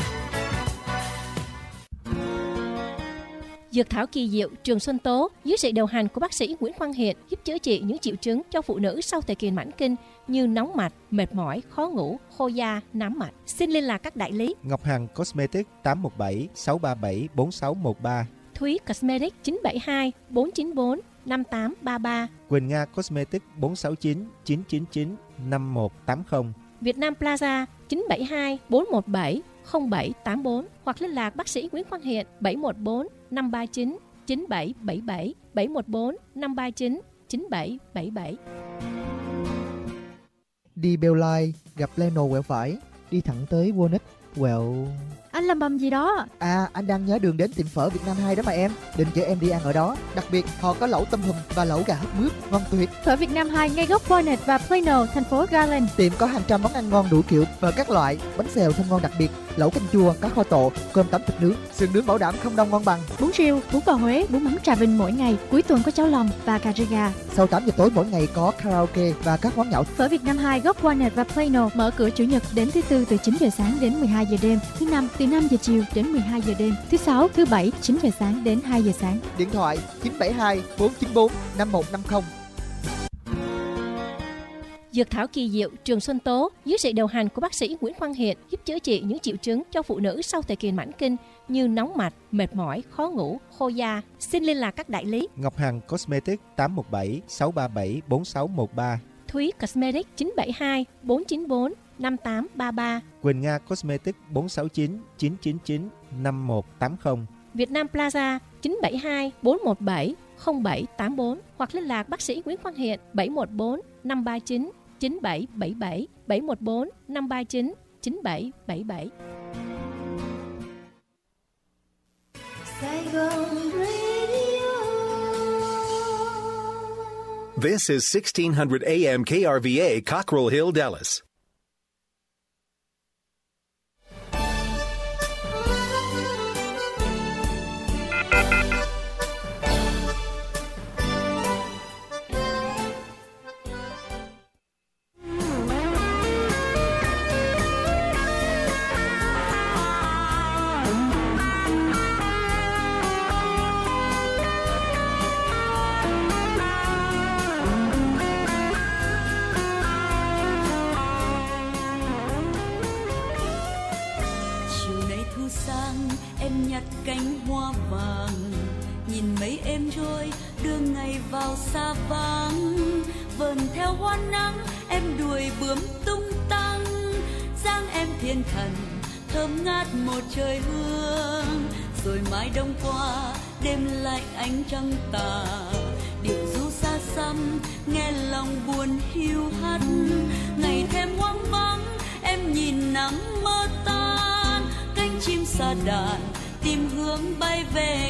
Dược thảo kỳ diệu Trường Xuân Tố dưới sự điều hành của bác sĩ Nguyễn Quang Hiện giúp chữa trị những triệu chứng cho phụ nữ sau thời kỳ mãn kinh như nóng mạch, mệt mỏi, khó ngủ, khô da, nám mạch. Xin liên lạc các đại lý: Ngọc Hằng Cosmetics tám một bảy sáu ba bảy bốn sáu một ba, Thúy Cosmetics chín bảy hai bốn chín bốn năm tám ba ba, Quỳnh Nga Cosmetics bốn sáu chín chín chín chín năm một tám không, Việt Nam Plaza chín bảy hai bốn một bảy không bảy tám bốn hoặc liên lạc bác sĩ Nguyễn Quang Hiện bảy một bốn năm ba chín chín bảy bảy bảy, bảy một bốn năm ba chín chín bảy bảy bảy. Đi Bellline gặp Leno quẹo phải, đi thẳng tới Walnut quẹo. Anh làm bầm gì đó? À, anh đang nhớ đường đến tiệm phở Việt Nam hai đó mà em. Định chở em đi ăn ở đó. Đặc biệt họ có lẩu tôm hùm và lẩu gà hấp mướp ngon tuyệt. Phở Việt Nam hai ngay góc Walnut và Plano, thành phố Garland. Tiệm có hàng trăm món ăn ngon đủ kiểu, phở các loại, bánh xèo thơm ngon đặc biệt, lẩu canh chua, cá kho tộ, cơm tấm thịt nướng, sườn nướng bảo đảm không đông ngon bằng. Bún riêu, bún bò Huế, bún mắm Trà Vinh mỗi ngày. Cuối tuần có cháo lòng và cà ri gà. Sau tám giờ tối mỗi ngày có karaoke và các món nhậu. Phở Việt Nam hai góc Walnut và Plano mở cửa chủ nhật đến thứ tư từ chín giờ sáng đến mười hai giờ đêm, thứ năm từ năm giờ chiều đến mười hai giờ đêm, thứ sáu, thứ bảy chín giờ sáng đến hai giờ sáng. Điện thoại chín bảy hai bốn chín bốn năm một năm không. Dược thảo kỳ diệu Trường Xuân Tố dưới sự điều hành của bác sĩ Nguyễn Quang Hiện giúp chữa trị những triệu chứng cho phụ nữ sau thời kỳ mãn kinh như nóng mạch, mệt mỏi, khó ngủ, khô da. Xin liên lạc các đại lý: Ngọc Hằng Cosmetics tám một bảy sáu ba bảy bốn sáu một ba, Thúy Cosmetics chín bảy hai bốn chín bốn năm tám ba ba, Quỳnh Nga Cosmetics bốn sáu chín chín chín chín năm một tám không, Việt Nam Plaza chín bảy hai bốn một bảy không bảy tám bốn hoặc liên lạc bác sĩ Nguyễn Quang Hiện bảy một bốn năm ba chín chín bảy bảy bảy, bảy một bốn năm ba chín chín bảy bảy bảy. This is sixteen hundred A M K R V A, Cockrell Hill, Dallas. Em nhặt cánh hoa vàng, nhìn mấy em trôi đưa ngày vào xa vắng, vờn theo hoa nắng em đuổi bướm tung tăng, dáng em thiên thần thơm ngát một trời hương, rồi mãi đông qua đêm lạnh ánh trăng tà, điệu ru xa xăm nghe lòng buồn hiu hắt, ngày thêm hoang vắng em nhìn nắng mơ tan, cánh chim sa đàn tìm hướng bay về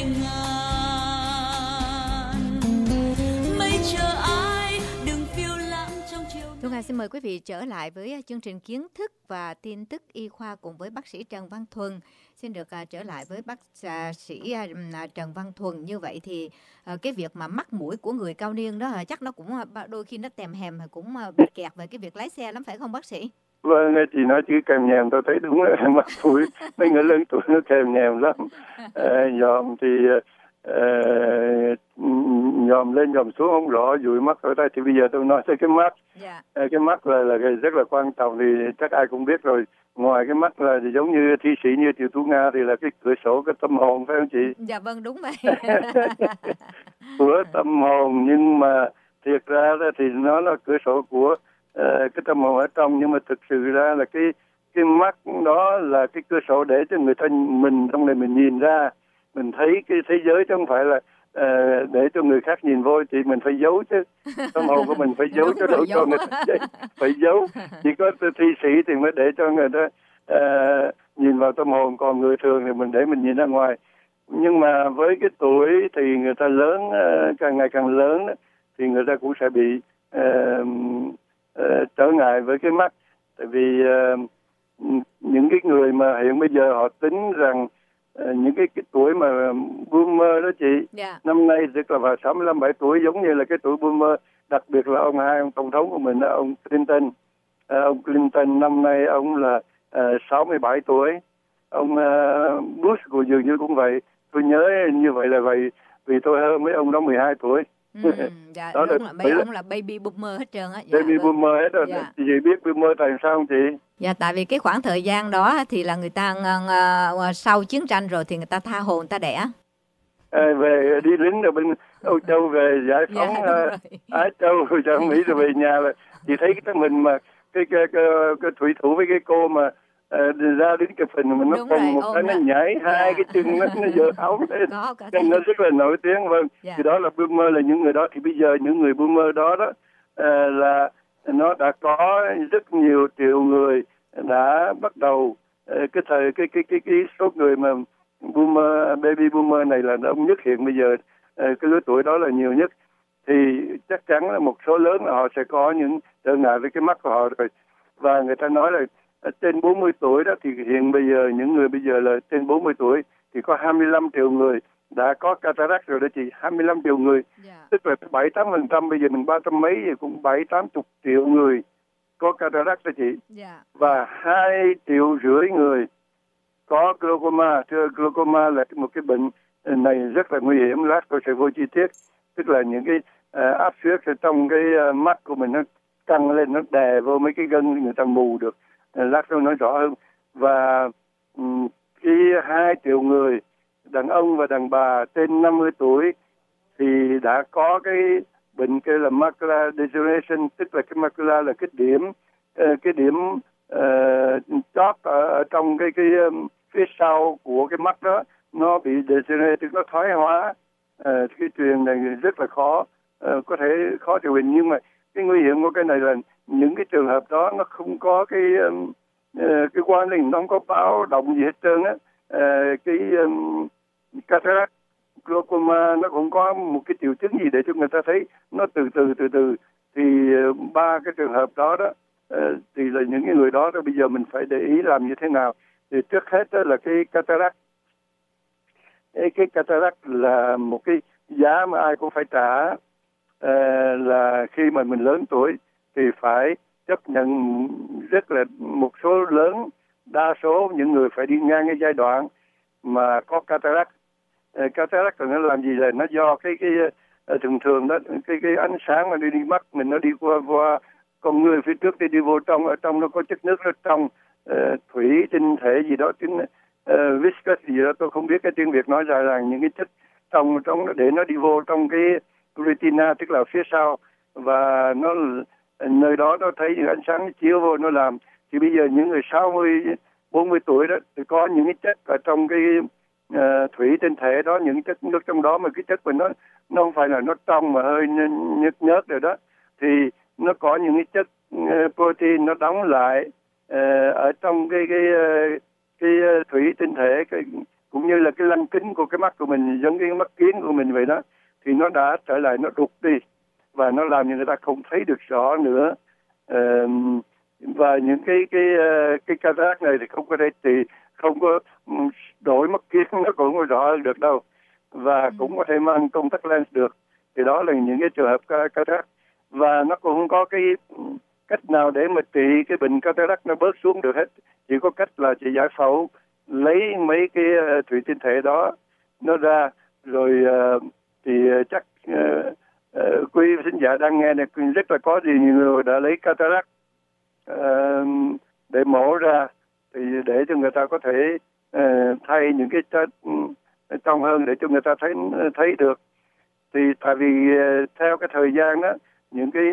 ngàn, mây chờ ai đừng phiêu lãng trong chiều. Thu Hà xin mời quý vị trở lại với chương trình kiến thức và tin tức y khoa cùng với bác sĩ Trần Văn Thuần. Xin được uh, trở lại với bác uh, sĩ uh, Trần Văn Thuần. Như vậy thì uh, cái việc mà mắc mũi của người cao niên đó uh, chắc nó cũng uh, đôi khi nó tèm hèm cũng uh, bị kẹt về cái việc lái xe lắm, phải không bác sĩ? Vâng, chị nói chữ kèm nhèm tôi thấy đúng là mắc mũi. Mấy người lớn tuổi nó kèm nhèm lắm. À, nhòm thì à, nhòm lên nhòm xuống không rõ, dụi mắt ở đây. Thì bây giờ tôi nói tới cái mắt. Yeah. À, cái mắt là, là rất là quan trọng, thì chắc ai cũng biết rồi. Ngoài cái mắt là thì giống như thi sĩ như Triệu Tú Nga thì là cái cửa sổ cái tâm hồn, phải không chị? Dạ vâng, đúng vậy. Của tâm hồn, nhưng mà thiệt ra thì nó là cửa sổ của uh, cái tâm hồn ở trong, nhưng mà thực sự ra là cái cái mắt đó là cái cửa sổ để cho người ta mình trong này mình nhìn ra, mình thấy cái thế giới chứ không phải là uh, để cho người khác nhìn vô. Thì mình phải giấu chứ, tâm hồn của mình phải giấu chứ đâu cho người ta phải giấu. Chỉ có thi sĩ thì mới để cho người ta uh, nhìn vào tâm hồn, còn người thường thì mình để mình nhìn ra ngoài. Nhưng mà với cái tuổi thì người ta lớn, uh, càng ngày càng lớn thì người ta cũng sẽ bị uh, uh, trở ngại với cái mắt. Tại vì uh, những cái người mà hiện bây giờ họ tính rằng uh, những cái, cái tuổi mà boomer đó chị, yeah. Năm nay tức là vào sáu mươi lăm bảy tuổi, giống như là cái tuổi boomer, đặc biệt là ông hai ông tổng thống của mình, ông Clinton. Uh, ông Clinton năm nay ông là uh, sáu mươi bảy tuổi. Ông uh, Bush của dường như cũng vậy. Tôi nhớ như vậy là vậy, vì tôi hơn mấy ông đó mười hai tuổi. Ừ, dạ, đó đúng là mấy ông là baby boomer hết trơn á. Dạ, baby vâng. boomer hết rồi. Dạ. Chị biết boomer tại sao không chị? Dạ, tại vì cái khoảng thời gian đó thì là người ta uh, sau chiến tranh rồi thì người ta tha hồ người ta đẻ. À, về đi lính rồi bên Âu Châu về giải phóng dạ, uh, Á Châu rồi cho Mỹ rồi về nhà là chị thấy cái mình mà cái cái, cái cái thủy thủ với cái cô mà uh, ra đến cái phần mà nó còn một cái nó nhảy yeah. hai cái chân nó nó giơ áo lên, nên nó rất là nổi tiếng. Vâng, yeah. Thì đó là boomer, là những người đó. Thì bây giờ những người boomer đó đó uh, là nó đã có rất nhiều triệu người đã bắt đầu uh, cái thời cái cái cái cái số người mà boomer, baby boomer này là đông nhất hiện bây giờ, uh, cái lứa tuổi đó là nhiều nhất. Thì chắc chắn là một số lớn là họ sẽ có những trở ngại với cái mắt của họ rồi. Và người ta nói là trên bốn mươi tuổi đó, thì hiện bây giờ những người bây giờ là trên bốn mươi tuổi thì có hai mươi lăm triệu người đã có cataract rồi đó chị. Hai mươi lăm triệu người, yeah. Tức là bảy tám phần trăm. Bây giờ mình ba trăm mấy thì cũng bảy tám chục triệu người có cataract đó chị, yeah. Và hai triệu rưỡi người có glaucoma. Thưa, glaucoma là một cái bệnh này rất là nguy hiểm. Lát tôi sẽ vô chi tiết. Tức là những cái uh, áp suất trong cái uh, mắt của mình nó căng lên, nó đè vô mấy cái gân, người ta mù được. Uh, lát tôi nói rõ hơn. Và um, cái hai triệu người đàn ông và đàn bà trên năm mươi tuổi thì đã có cái bệnh kêu là macular degeneration, tức là cái macula là cái điểm uh, cái điểm uh, chót ở, ở trong cái cái um, phía sau của cái mắt đó, nó bị degenerate, tức nó thoái hóa. Uh, cái truyền này rất là khó, uh, có thể khó điều trị. Nhưng mà cái nguy hiểm của cái này là những cái trường hợp đó nó không có cái um, uh, cái quan linh, nó không có báo động gì hết trơn á. Uh, cái um, cataract, glaucoma nó cũng có một cái triệu chứng gì để cho người ta thấy nó từ từ từ từ. Thì uh, ba cái trường hợp đó đó uh, thì là những cái người đó, đó bây giờ mình phải để ý làm như thế nào. Thì trước hết đó là cái cataract. Cái cataract là một cái giá mà ai cũng phải trả, uh, là khi mà mình lớn tuổi thì phải chấp nhận rất là một số lớn, đa số những người phải đi ngang cái giai đoạn mà có cataract. Uh, cataract là nó làm gì, là nó do cái cái uh, thường thường đó cái cái ánh sáng mà đi đi mắt mình nó đi qua qua con người phía trước đi đi vô trong, ở trong nó có chất nước nó trong, uh, thủy tinh thể gì đó, tiếng Uh, viscous gì đó tôi không biết cái tiếng Việt nói ra là những cái chất trong trong để nó đi vô trong cái retina, tức là phía sau, và nó nơi đó nó thấy những ánh sáng nó chiếu vô nó làm. Thì bây giờ những người sáu mươi bốn mươi tuổi đó thì có những cái chất ở trong cái uh, thủy tinh thể đó, những chất nước trong đó, mà cái chất của nó nó không phải là nó trong mà hơi nhớt nhớt rồi đó, thì nó có những cái chất uh, protein nó đóng lại uh, ở trong cái cái uh, cái thủy tinh thể, cái, cũng như là cái lăng kính của cái mắt của mình, giống cái mắt kiến của mình vậy đó, thì nó đã trở lại, nó đục đi và nó làm cho người ta không thấy được rõ nữa. Uh, và những cái cái cái cataract này thì không có thể trị, không có đổi mắt kiếng nó cũng có rõ hơn được đâu, và ừ. cũng có thể mang contact lens được. Thì đó là những cái trường hợp cataract, và nó cũng không có cái cách nào để mà trị cái bệnh cataract nó bớt xuống được hết. Chỉ có cách là chỉ giải phẫu, lấy mấy cái uh, thủy tinh thể đó nó ra, rồi uh, thì uh, chắc uh, uh, quý khán giả đang nghe này rất là có gì nhiều người đã lấy cataract uh, để mổ ra, thì để cho người ta có thể uh, thay những cái chất uh, trong hơn để cho người ta thấy thấy được. Thì tại vì uh, theo cái thời gian đó, những cái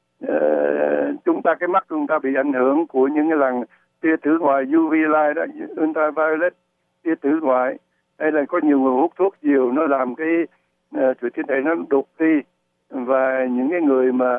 uh, chúng ta cái mắt chúng ta bị ảnh hưởng của những cái làn tia tử ngoại u vê light đó, ultraviolet, tia tử ngoại, hay là có nhiều người hút thuốc nhiều, nó làm cái uh, thủy tinh thể nó đục đi, và những cái người mà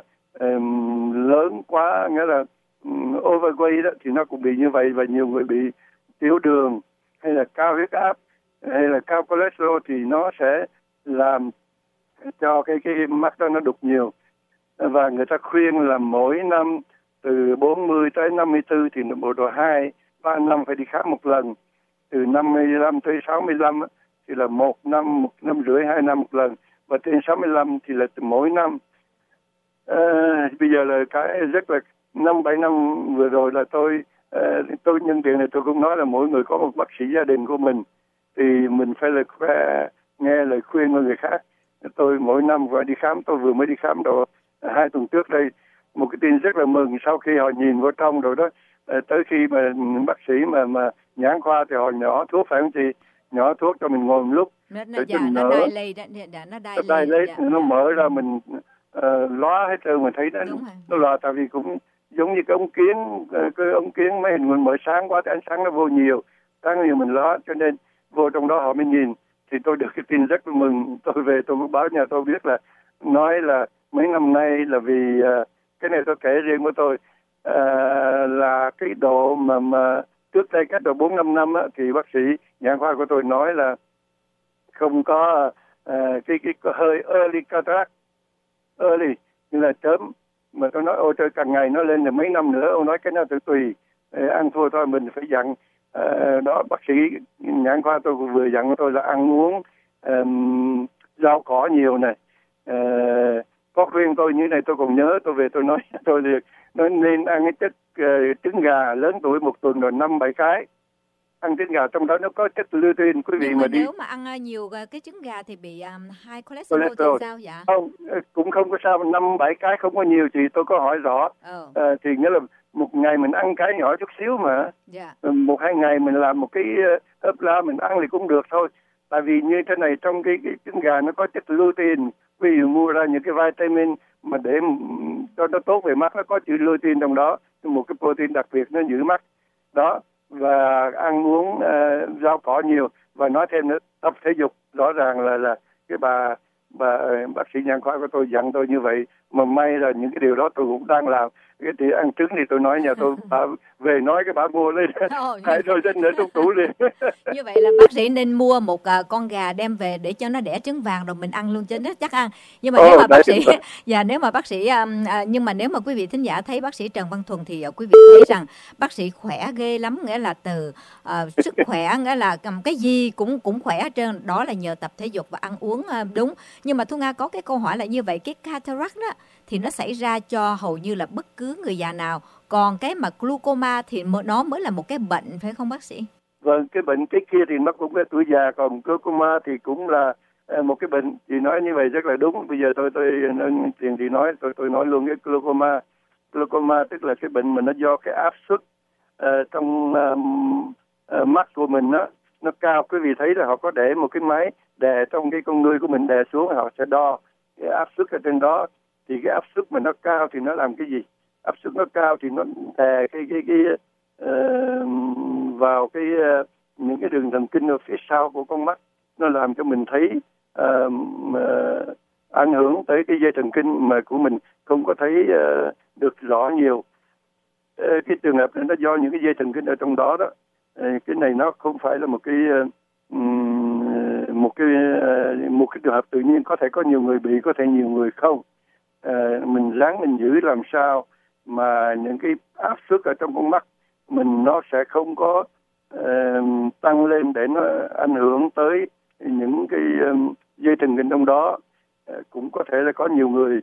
um, lớn quá, nghĩa là um, overweight đó, thì nó cũng bị như vậy, và nhiều người bị tiểu đường hay là cao huyết áp hay là cao cholesterol, thì nó sẽ làm cho cái cái mắt đó nó đục nhiều. Và người ta khuyên là mỗi năm từ bốn mươi tới năm mươi tư thì bộ độ hai ba năm phải đi khám một lần, từ năm mươi lăm tới sáu mươi lăm thì là một năm một năm rưỡi hai năm một lần, và trên sáu mươi lăm thì là mỗi năm. À, bây giờ là cái rất là năm bảy năm vừa rồi là tôi uh, tôi nhân tiện này tôi cũng nói là mỗi người có một bác sĩ gia đình của mình, thì mình phải là nghe lời khuyên của người khác. Tôi mỗi năm phải đi khám, tôi vừa mới đi khám độ hai tuần trước đây, một cái tin rất là mừng sau khi họ nhìn vào trong rồi đó, tới khi mà bác sĩ mà mà nhãn khoa thì họ nhỏ thuốc, phải không chị, nhỏ thuốc cho mình ngồi một lúc nó, nó, dạ, nó đai lây, nó đai lây, đai lây dạ, nó dạ. mở ra mình uh, lóa hết trơn, mình thấy nó nó lòa, tại vì cũng giống như cái ống kiến, cái ống kiến mấy hình mình mở sáng quá thì ánh sáng nó vô nhiều, sáng nhiều mình lóa, cho nên vô trong đó họ mới nhìn. Thì tôi được cái tin rất là mừng, tôi về tôi mới báo nhà tôi biết là nói là mấy năm nay là vì uh, cái này tôi kể riêng của tôi, uh, là cái độ mà mà trước đây cách độ bốn năm năm á, thì bác sĩ nhãn khoa của tôi nói là không có uh, cái cái có hơi early cataract, early như là sớm, mà tôi nói ôi trời càng ngày nó lên là mấy năm nữa, ông nói cái nào tự tùy, uh, ăn thua thôi, mình phải dặn. Uh, đó bác sĩ nhãn khoa tôi vừa dặn tôi là ăn uống um, rau cỏ nhiều này. Uh, có khuyên tôi như này, tôi còn nhớ tôi về tôi nói tôi liền nói nên ăn cái chất uh, trứng gà lớn tuổi một tuần rồi năm bảy cái, ăn trứng gà trong đó nó có chất lutein. Quý vị nhưng mà, mà nếu đi mà ăn nhiều cái trứng gà thì bị um, high cholesterol thì sao vậy? Không, cũng không có sao, năm bảy cái không có nhiều chị, tôi có hỏi rõ. Oh. Uh, thì nghĩa là một ngày mình ăn cái nhỏ chút xíu mà, yeah. một hai ngày mình làm một cái ớp la mình ăn thì cũng được thôi. Tại vì như thế này, trong cái, cái trứng gà nó có chất lutein, ví dụ mua ra những cái vitamin mà để cho nó tốt về mắt, nó có chữ lutein trong đó, một cái protein đặc biệt nó giữ mắt đó. Và ăn uống uh, rau cỏ nhiều, và nói thêm nữa tập thể dục. Rõ ràng là là cái bà bà bác sĩ nhãn khoa của tôi dặn tôi như vậy, mà may là những cái điều đó tôi cũng đang làm. Cái thì ăn trứng thì tôi nói nhà tôi bà về nói cái bà mua lên hai đôi chân để trong tủ liền. Như vậy là bác sĩ nên mua một uh, con gà đem về để cho nó đẻ trứng vàng rồi mình ăn luôn, cho nó chắc ăn. Nhưng mà oh, nếu mà bác sĩ và dạ, nếu mà bác sĩ um, uh, nhưng mà nếu mà quý vị thính giả thấy bác sĩ Trần Văn Thuần thì uh, quý vị thấy rằng bác sĩ khỏe ghê lắm, nghĩa là từ uh, sức khỏe, nghĩa là um, cái gì cũng cũng khỏe hết trơn, đó là nhờ tập thể dục và ăn uống uh, đúng. Nhưng mà Thu Nga có cái câu hỏi là như vậy, cái cataract đó thì nó xảy ra cho hầu như là bất cứ người già nào, còn cái mà glaucoma thì nó mới là một cái bệnh, phải không bác sĩ? Vâng, cái bệnh cái kia thì nó cũng là tuổi già, còn glaucoma thì cũng là một cái bệnh. Chị nói như vậy rất là đúng. Bây giờ tôi tôi tiền thì nói tôi tôi nói luôn cái glaucoma. Glaucoma tức là cái bệnh mà nó do cái áp suất uh, trong uh, uh, mắt của mình đó, nó cao. Quý vị thấy là họ có để một cái máy đè trong cái con ngươi của mình, đè xuống họ sẽ đo cái áp suất ở trên đó. Thì cái áp suất mà nó cao thì nó làm cái gì? Áp suất nó cao thì nó đè cái cái cái uh, vào cái uh, những cái đường thần kinh ở phía sau của con mắt, nó làm cho mình thấy uh, uh, ảnh hưởng tới cái dây thần kinh mà của mình không có thấy uh, được rõ nhiều. Uh, cái trường hợp này nó do những cái dây thần kinh ở trong đó đó. Uh, cái này nó không phải là một cái uh, một cái uh, một cái trường hợp tự nhiên, có thể có nhiều người bị, có thể nhiều người không. Uh, mình ráng mình giữ làm sao mà những cái áp suất ở trong con mắt mình nó sẽ không có uh, tăng lên để nó ảnh hưởng tới những cái um, dây thần kinh trong đó. Uh, cũng có thể là có nhiều người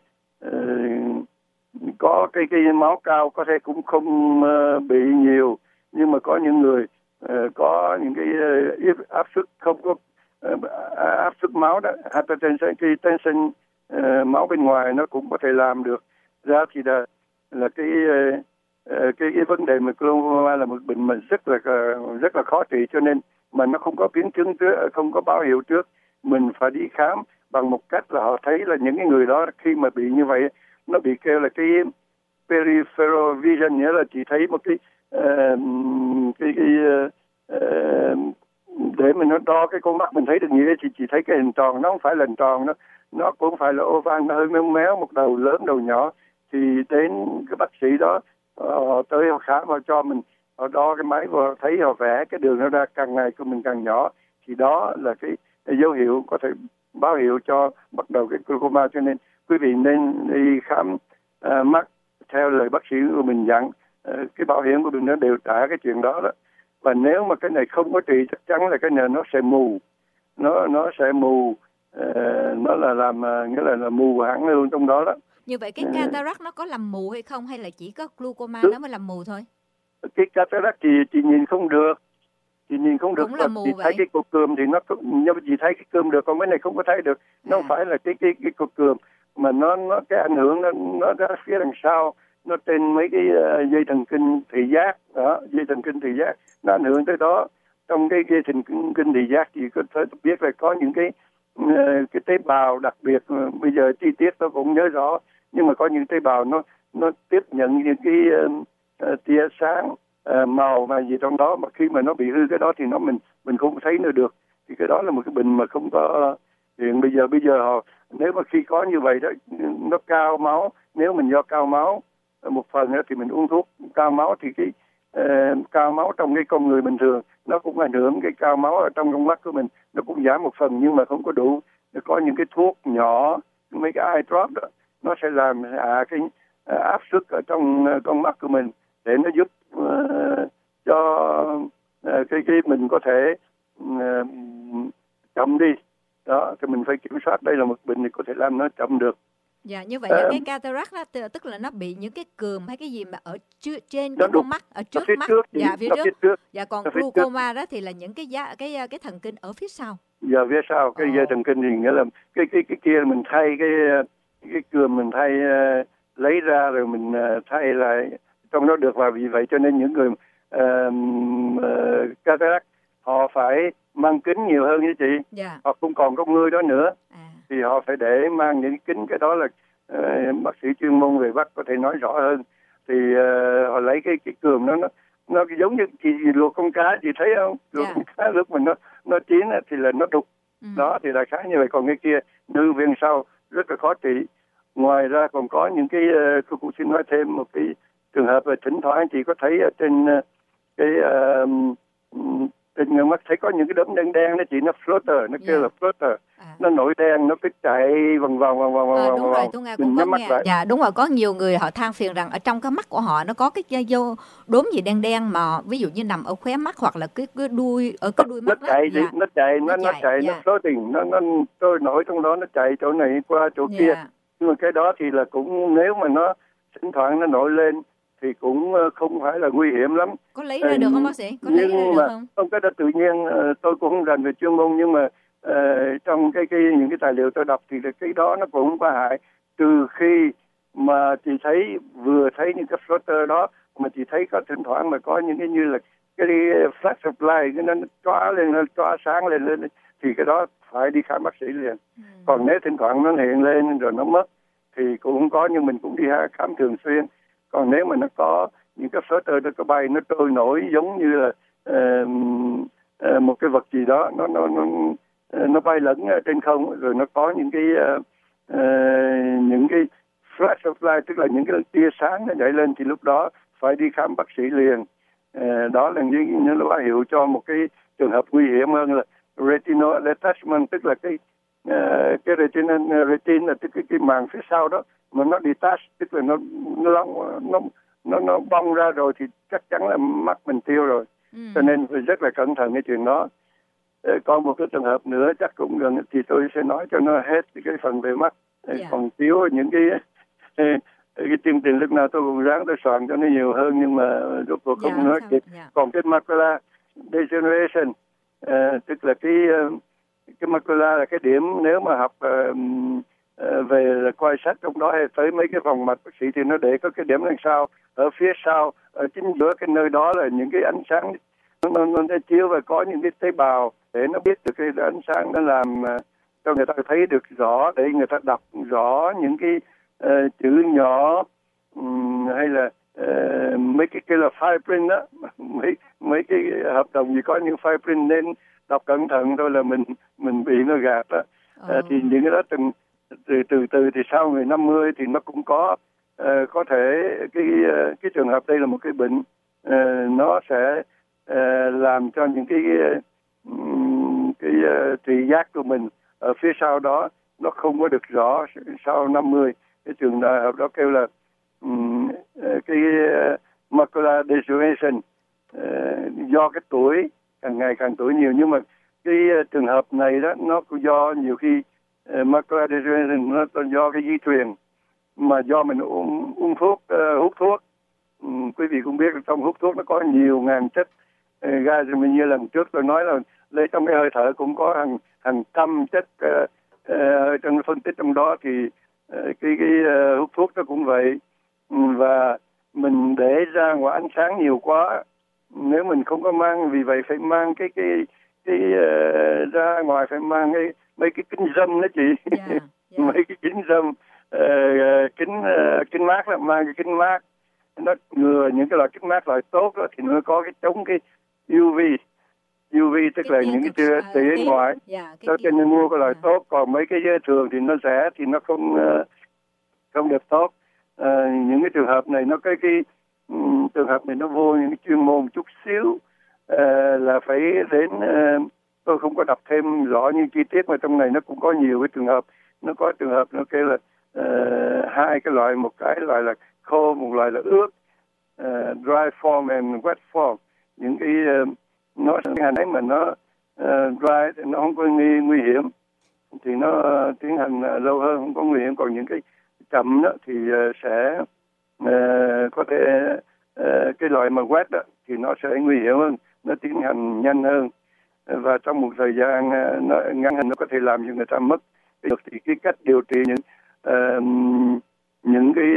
uh, có cái cái máu cao có thể cũng không uh, bị nhiều, nhưng mà có những người uh, có những cái uh, áp suất không có uh, áp suất máu đó, hypertension, cái tension uh, máu bên ngoài nó cũng có thể làm được ra. Thì là là cái uh, cái cái vấn đề mà glaucoma là một bệnh mà rất là rất là khó trị, cho nên mà nó không có biến chứng trước, không có báo hiệu trước, mình phải đi khám bằng một cách là họ thấy là những cái người đó khi mà bị như vậy nó bị kêu là cái peripheral vision, nghĩa là chỉ thấy một cái uh, cái cái uh, để mình nó đo cái con mắt mình thấy được nghĩa thì chỉ thấy cái hình tròn, nó không phải là hình tròn, nó nó cũng phải là oval, nó hơi méo méo, một đầu lớn đầu nhỏ. Thì đến cái bác sĩ đó họ tới họ khám, họ cho mình, họ đo cái máy và thấy họ vẽ cái đường nó ra càng ngày của mình càng nhỏ, thì đó là cái, cái dấu hiệu có thể báo hiệu cho bắt đầu cái glaucoma. Cho nên quý vị nên đi khám uh, mắt theo lời bác sĩ của mình dặn. Uh, cái bảo hiểm của mình nó đều trả cái chuyện đó đó. Và nếu mà cái này không có trị, chắc chắn là cái này nó sẽ mù, nó nó sẽ mù, uh, nó là làm uh, nghĩa là, là mù hẳn luôn trong đó đó. Như vậy cái cataract nó có làm mù hay không, hay là chỉ có glaucoma nó mới làm mù thôi? Cái cataract thì chị nhìn không được, chị nhìn không được. Cũng là mù chị vậy. Thấy cái cột cườm thì nó, nhưng mà chị thấy cái cườm được, còn cái này không có thấy được. Nó không phải là cái cái cái cột cườm, mà nó nó cái ảnh hưởng nó nó ra phía đằng sau, nó trên mấy cái uh, dây thần kinh thị giác đó, dây thần kinh thị giác nó ảnh hưởng tới đó. Trong cái dây thần kinh thị giác thì có thể biết là có những cái uh, cái tế bào đặc biệt, uh, bây giờ chi tiết tôi cũng nhớ rõ, nhưng mà có những tế bào nó nó tiếp nhận những cái uh, uh, tia sáng uh, màu mà gì trong đó, mà khi mà nó bị hư cái đó thì nó mình mình không thấy nữa được. Thì cái đó là một cái bệnh mà không có hiện bây giờ bây giờ họ, nếu mà khi có như vậy đó, nó cao máu, nếu mình do cao máu một phần đó, thì mình uống thuốc cao máu, thì cái uh, cao máu trong cái con người bình thường nó cũng ảnh hưởng cái cao máu ở trong con mắt của mình, nó cũng giảm một phần, nhưng mà không có đủ. Nó có những cái thuốc nhỏ, mấy cái eye drop đó, nó sẽ làm hạ cái uh, áp suất ở trong uh, con mắt của mình để nó giúp uh, cho uh, cái cái mình có thể uh, chậm đi đó. Thì mình phải kiểm soát, đây là một bệnh thì có thể làm nó chậm được. Dạ, như vậy là uh, cái cataract đó, tức là nó bị những cái cườm hay cái gì mà ở trước, trên cái con mắt, ở trước mắt. Trước, dạ, phía trước. trước. Dạ, còn glaucoma đó thì là những cái giá, cái cái thần kinh ở phía sau. Dạ, phía sau cái dây thần kinh thì nghĩa là cái cái cái kia mình thay cái cái cườm mình thay uh, lấy ra rồi mình uh, thay lại trong đó được. Và vì vậy cho nên những người uh, uh, cataract họ phải mang kính nhiều hơn như chị. Yeah. Họ không còn có người đó nữa. À. Thì họ phải để mang những kính, cái đó là uh, bác sĩ chuyên môn về mắt có thể nói rõ hơn. Thì uh, họ lấy cái cái cườm đó, nó nó giống như chị luộc con cá, chị thấy không? Luộc yeah. con cá lúc mà nó nó chín thì là nó đục. Ừ. Đó thì là khá như vậy. Còn cái kia nư viên sau rất là khó trị. Ngoài ra còn có những cái uh, tôi cũng xin nói thêm một cái trường hợp là thỉnh thoảng chị có thấy ở trên uh, cái uh, trên người mắt thấy có những cái đốm đen đen đó chị, nó floater, nó kêu yeah. là floater. À. Nó nổi đen, nó cứ chạy vòng vòng vòng vòng à, vòng đúng vòng. Rồi, tôi nghe cũng có nghe. Lại. Dạ đúng rồi, có nhiều người họ than phiền rằng ở trong cái mắt của họ nó có cái vô đốm gì đen đen mà ví dụ như nằm ở khóe mắt hoặc là cái, cái đuôi ở cái đuôi mắt nó chạy, dạ. nó chạy, nó nó chạy, dạ. nó floating, nó nó trôi nổi trong đó, nó chạy chỗ này qua chỗ dạ. kia. Nhưng mà cái đó thì là cũng nếu mà nó thỉnh thoảng nó nổi lên thì cũng không phải là nguy hiểm lắm. Có lấy ra ừ, được không bác sĩ? Có nhưng lấy ra mà được không? Không, cái đó tự nhiên tôi cũng không rành về chuyên môn, nhưng mà uh, trong cái cái những cái tài liệu tôi đọc thì cái đó nó cũng không có hại, trừ khi mà chị thấy vừa thấy những cái floater đó mà chị thấy có thỉnh thoảng mà có những cái như là cái flash of light, cái nó tróa lên, nó tróa sáng lên lên thì cái đó phải đi khám bác sĩ liền. Ừ. Còn nếu thỉnh thoảng nó hiện lên rồi nó mất thì cũng không có, nhưng mình cũng đi khám thường xuyên. Còn nếu mà nó có những cái floater nó có bay, nó trôi nổi giống như là uh, uh, một cái vật gì đó, nó nó nó nó bay lẫn trên không, rồi nó có những cái uh, uh, những cái flash of light, tức là những cái tia sáng nó nhảy lên, thì lúc đó phải đi khám bác sĩ liền. Uh, đó là những những báo hiệu cho một cái trường hợp nguy hiểm hơn là retinal detachment, tức là cái uh, cái retina, retin là tức cái cái màng phía sau đó mà nó detach, tức là nó nó nó nó nó bong ra rồi thì chắc chắn là mắt mình tiêu rồi. ừ. Cho nên phải rất là cẩn thận cái chuyện đó. Còn một cái trường hợp nữa chắc cũng gần thì tôi sẽ nói cho nó hết cái phần về mắt. Yeah. Còn thiếu những cái cái chương trình lúc nào tôi cũng ráng tôi soạn cho nó nhiều hơn, nhưng mà rốt cuộc không yeah, nói kịp. Yeah. Còn cái macula degeneration, uh, tức là cái cái macula là cái điểm nếu mà học uh, uh, về quan sát trong đó hay tới mấy cái phòng mạch bác sĩ thì nó để có cái điểm đằng sau ở phía sau, ở chính giữa cái nơi đó là những cái ánh sáng nó, nó, nó chiếu và có những cái tế bào để nó biết được cái ánh sáng nó làm uh, cho người ta thấy được rõ, để người ta đọc rõ những cái uh, chữ nhỏ, um, hay là uh, mấy cái kia là fibrin đó, mấy mấy cái hợp đồng gì có những fibrin nên đọc cẩn thận thôi là mình mình bị nó gạt đó. Uh, oh. Thì những cái đó từng từ từ từ thì sau người năm mươi thì nó cũng có uh, có thể cái uh, cái trường hợp đây là một cái bệnh uh, nó sẽ uh, làm cho những cái um, cái uh, thị giác của mình ở phía sau đó nó không có được rõ sau năm mươi. Cái trường hợp đó kêu là um, cái uh, macular degeneration, uh, do cái tuổi càng ngày càng tuổi nhiều, nhưng mà cái uh, trường hợp này đó nó cũng do nhiều khi uh, macular degeneration nó do cái di truyền, mà do mình uống uống thuốc, uh, hút thuốc. Um, quý vị cũng biết trong hút thuốc nó có nhiều ngàn chất uh, gai, mình như lần trước tôi nói là lấy trong cái hơi thở cũng có hàng hàng trăm chất uh, uh, trong phân tích trong đó, thì uh, cái cái uh, hút thuốc nó cũng vậy. Um, và mình để ra ngoài ánh sáng nhiều quá, nếu mình không có mang, vì vậy phải mang cái cái cái uh, ra ngoài phải mang cái mấy cái kính râm đó chị. Yeah, yeah. Mấy cái kính râm, uh, kính uh, kính mát là mang cái kính mát, nó ngừa những cái loại kính mát loại tốt đó, thì nó có cái chống cái u vê. u vê tức cái là những cái tia tia ngoài, cho nên yeah, mua cái loại yeah. tốt, còn mấy cái thường thì nó rẻ thì nó không uh, không được tốt. Uh, những cái trường hợp này nó cái cái um, trường hợp này nó vô những cái chuyên môn chút xíu, uh, là phải đến uh, tôi không có đọc thêm rõ những chi tiết, mà trong này nó cũng có nhiều cái trường hợp. Nó có trường hợp nó kêu là uh, hai cái loại, một cái loại là khô, một loại là ướt, uh, dry form and wet form. Những cái uh, nó hành ấy mà nó uh, dry thì nó không có nguy, nguy hiểm, thì nó uh, tiến hành uh, lâu hơn không có nguy hiểm. Còn những cái chậm đó thì uh, sẽ uh, có thể uh, cái loại mà wet đó thì nó sẽ nguy hiểm hơn, nó tiến hành nhanh hơn, và trong một thời gian uh, nó ngắn hơn, nó có thể làm cho người ta mất. Thì cái cách điều trị những uh, những cái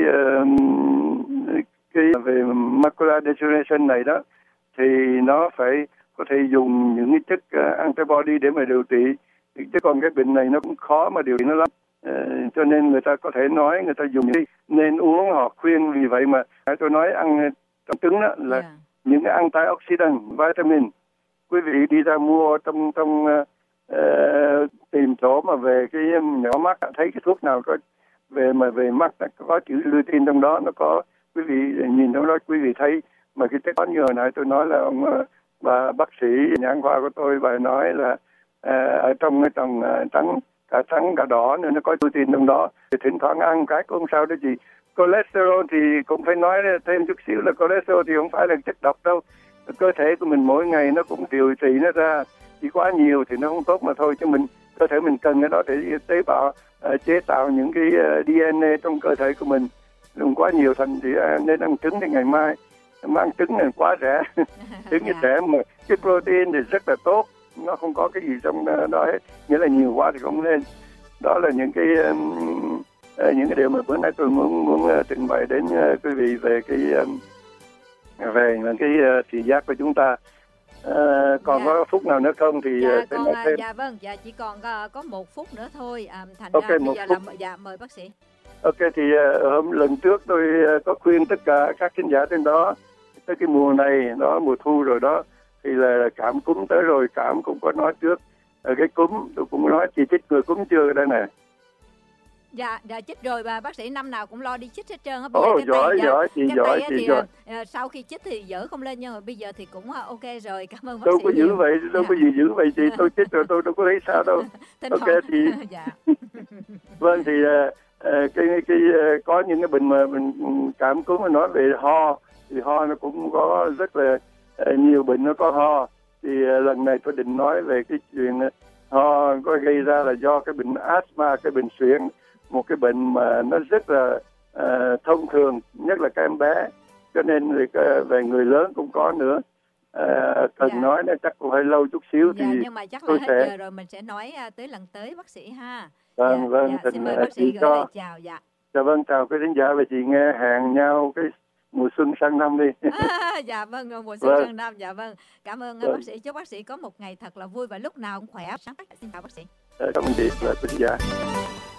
uh, cái về macular degeneration này đó thì nó phải có thể dùng những cái chất uh, antibody để mà điều trị, chứ còn cái bệnh này nó cũng khó mà điều trị nó lắm. Uh, cho nên người ta có thể nói người ta dùng cái nên uống, họ khuyên. Vì vậy mà tôi nói ăn trong trứng đó là yeah. những cái antioxidant vitamin. Quý vị đi ra mua trong trong uh, uh, tìm chỗ mà về cái nhỏ mắt, thấy cái thuốc nào có về mà về mắt có chữ lutein trong đó, nó có, quý vị nhìn trong đó quý vị thấy mà cái chất đó như hồi nãy tôi nói là ông uh, bà bác sĩ nhãn khoa của tôi, bà nói là uh, ở trong cái tầng uh, trắng, cả trắng cả đỏ nên nó có lutein trong đó, thì thỉnh thoảng ăn cái cũng không sao đó chị. Cholesterol thì cũng phải nói thêm chút xíu là cholesterol thì không phải là chất độc đâu, cơ thể của mình mỗi ngày nó cũng điều trị nó ra, chỉ quá nhiều thì nó không tốt mà thôi, chứ mình cơ thể mình cần cái đó để tế bào uh, chế tạo những cái uh, đê en a trong cơ thể của mình. Đừng quá nhiều, thành thì uh, nên ăn trứng thì ngày mai mà ăn trứng này quá rẻ. Trứng như rẻ mà cái protein thì rất là tốt, nó không có cái gì trong đó hết, nghĩa là nhiều quá thì không nên. Đó là những cái um, uh, những cái điều mà bữa nay tôi muốn muốn uh, trình bày đến uh, quý vị về cái um, về cái uh, thị giác của chúng ta. À, còn dạ. có phút nào nữa không thì dạ, sẽ còn, nói thêm. Dạ vâng, dạ chỉ còn uh, có một phút nữa thôi. À, thành okay, ra bây giờ là dạ mời bác sĩ. Ok, thì uh, hôm lần trước tôi uh, có khuyên tất cả các khán giả trên đó, tới cái mùa này đó, mùa thu rồi đó, thì là cảm cúm tới rồi, cảm cũng có nói trước. Uh, cái cúm tôi cũng nói, chị chích ngừa cúm chưa đây này? Dạ, dạ chích rồi, và bác sĩ năm nào cũng lo đi chích hết trơn á. Ồ, oh, giỏi, tay, giỏi, chị giỏi, chị thì, giỏi. Uh, sau khi chích thì dở không lên, nhưng mà bây giờ thì cũng uh, ok rồi, cảm ơn bác đâu sĩ. Đâu có giữ vậy, đâu dạ. có gì giữ vậy chị, tôi chích rồi tôi đâu có thấy sao đâu. Ok thì, dạ. vâng thì uh, uh, cái cái uh, có những cái bệnh mà mình cảm cúm mà nói về ho, thì ho nó cũng có rất là nhiều bệnh nó có ho. Thì lần này tôi định nói về cái chuyện ho có gây ra là do cái bệnh asthma, cái bệnh suyễn, một cái bệnh mà nó rất là uh, thông thường, nhất là các em bé, cho nên thì về người lớn cũng có nữa. Uh, cần dạ. nói nó chắc cũng hơi lâu chút xíu. Dạ, thì nhưng mà chắc tôi là hết sẽ... giờ rồi, mình sẽ nói tới lần tới bác sĩ ha. Vâng, dạ, vâng, dạ, xin mời bác sĩ gửi cho... lời chào. Dạ. Dạ vâng, chào quý khán giả và chị nghe hẹn nhau cái mùa xuân sang năm đi. À, dạ vâng, mùa xuân vâng. sang năm. Dạ vâng, cảm ơn vâng. bác sĩ. Chúc bác sĩ có một ngày thật là vui và lúc nào cũng khỏe. Xin chào bác sĩ. Cảm ơn chị và quý khán giả.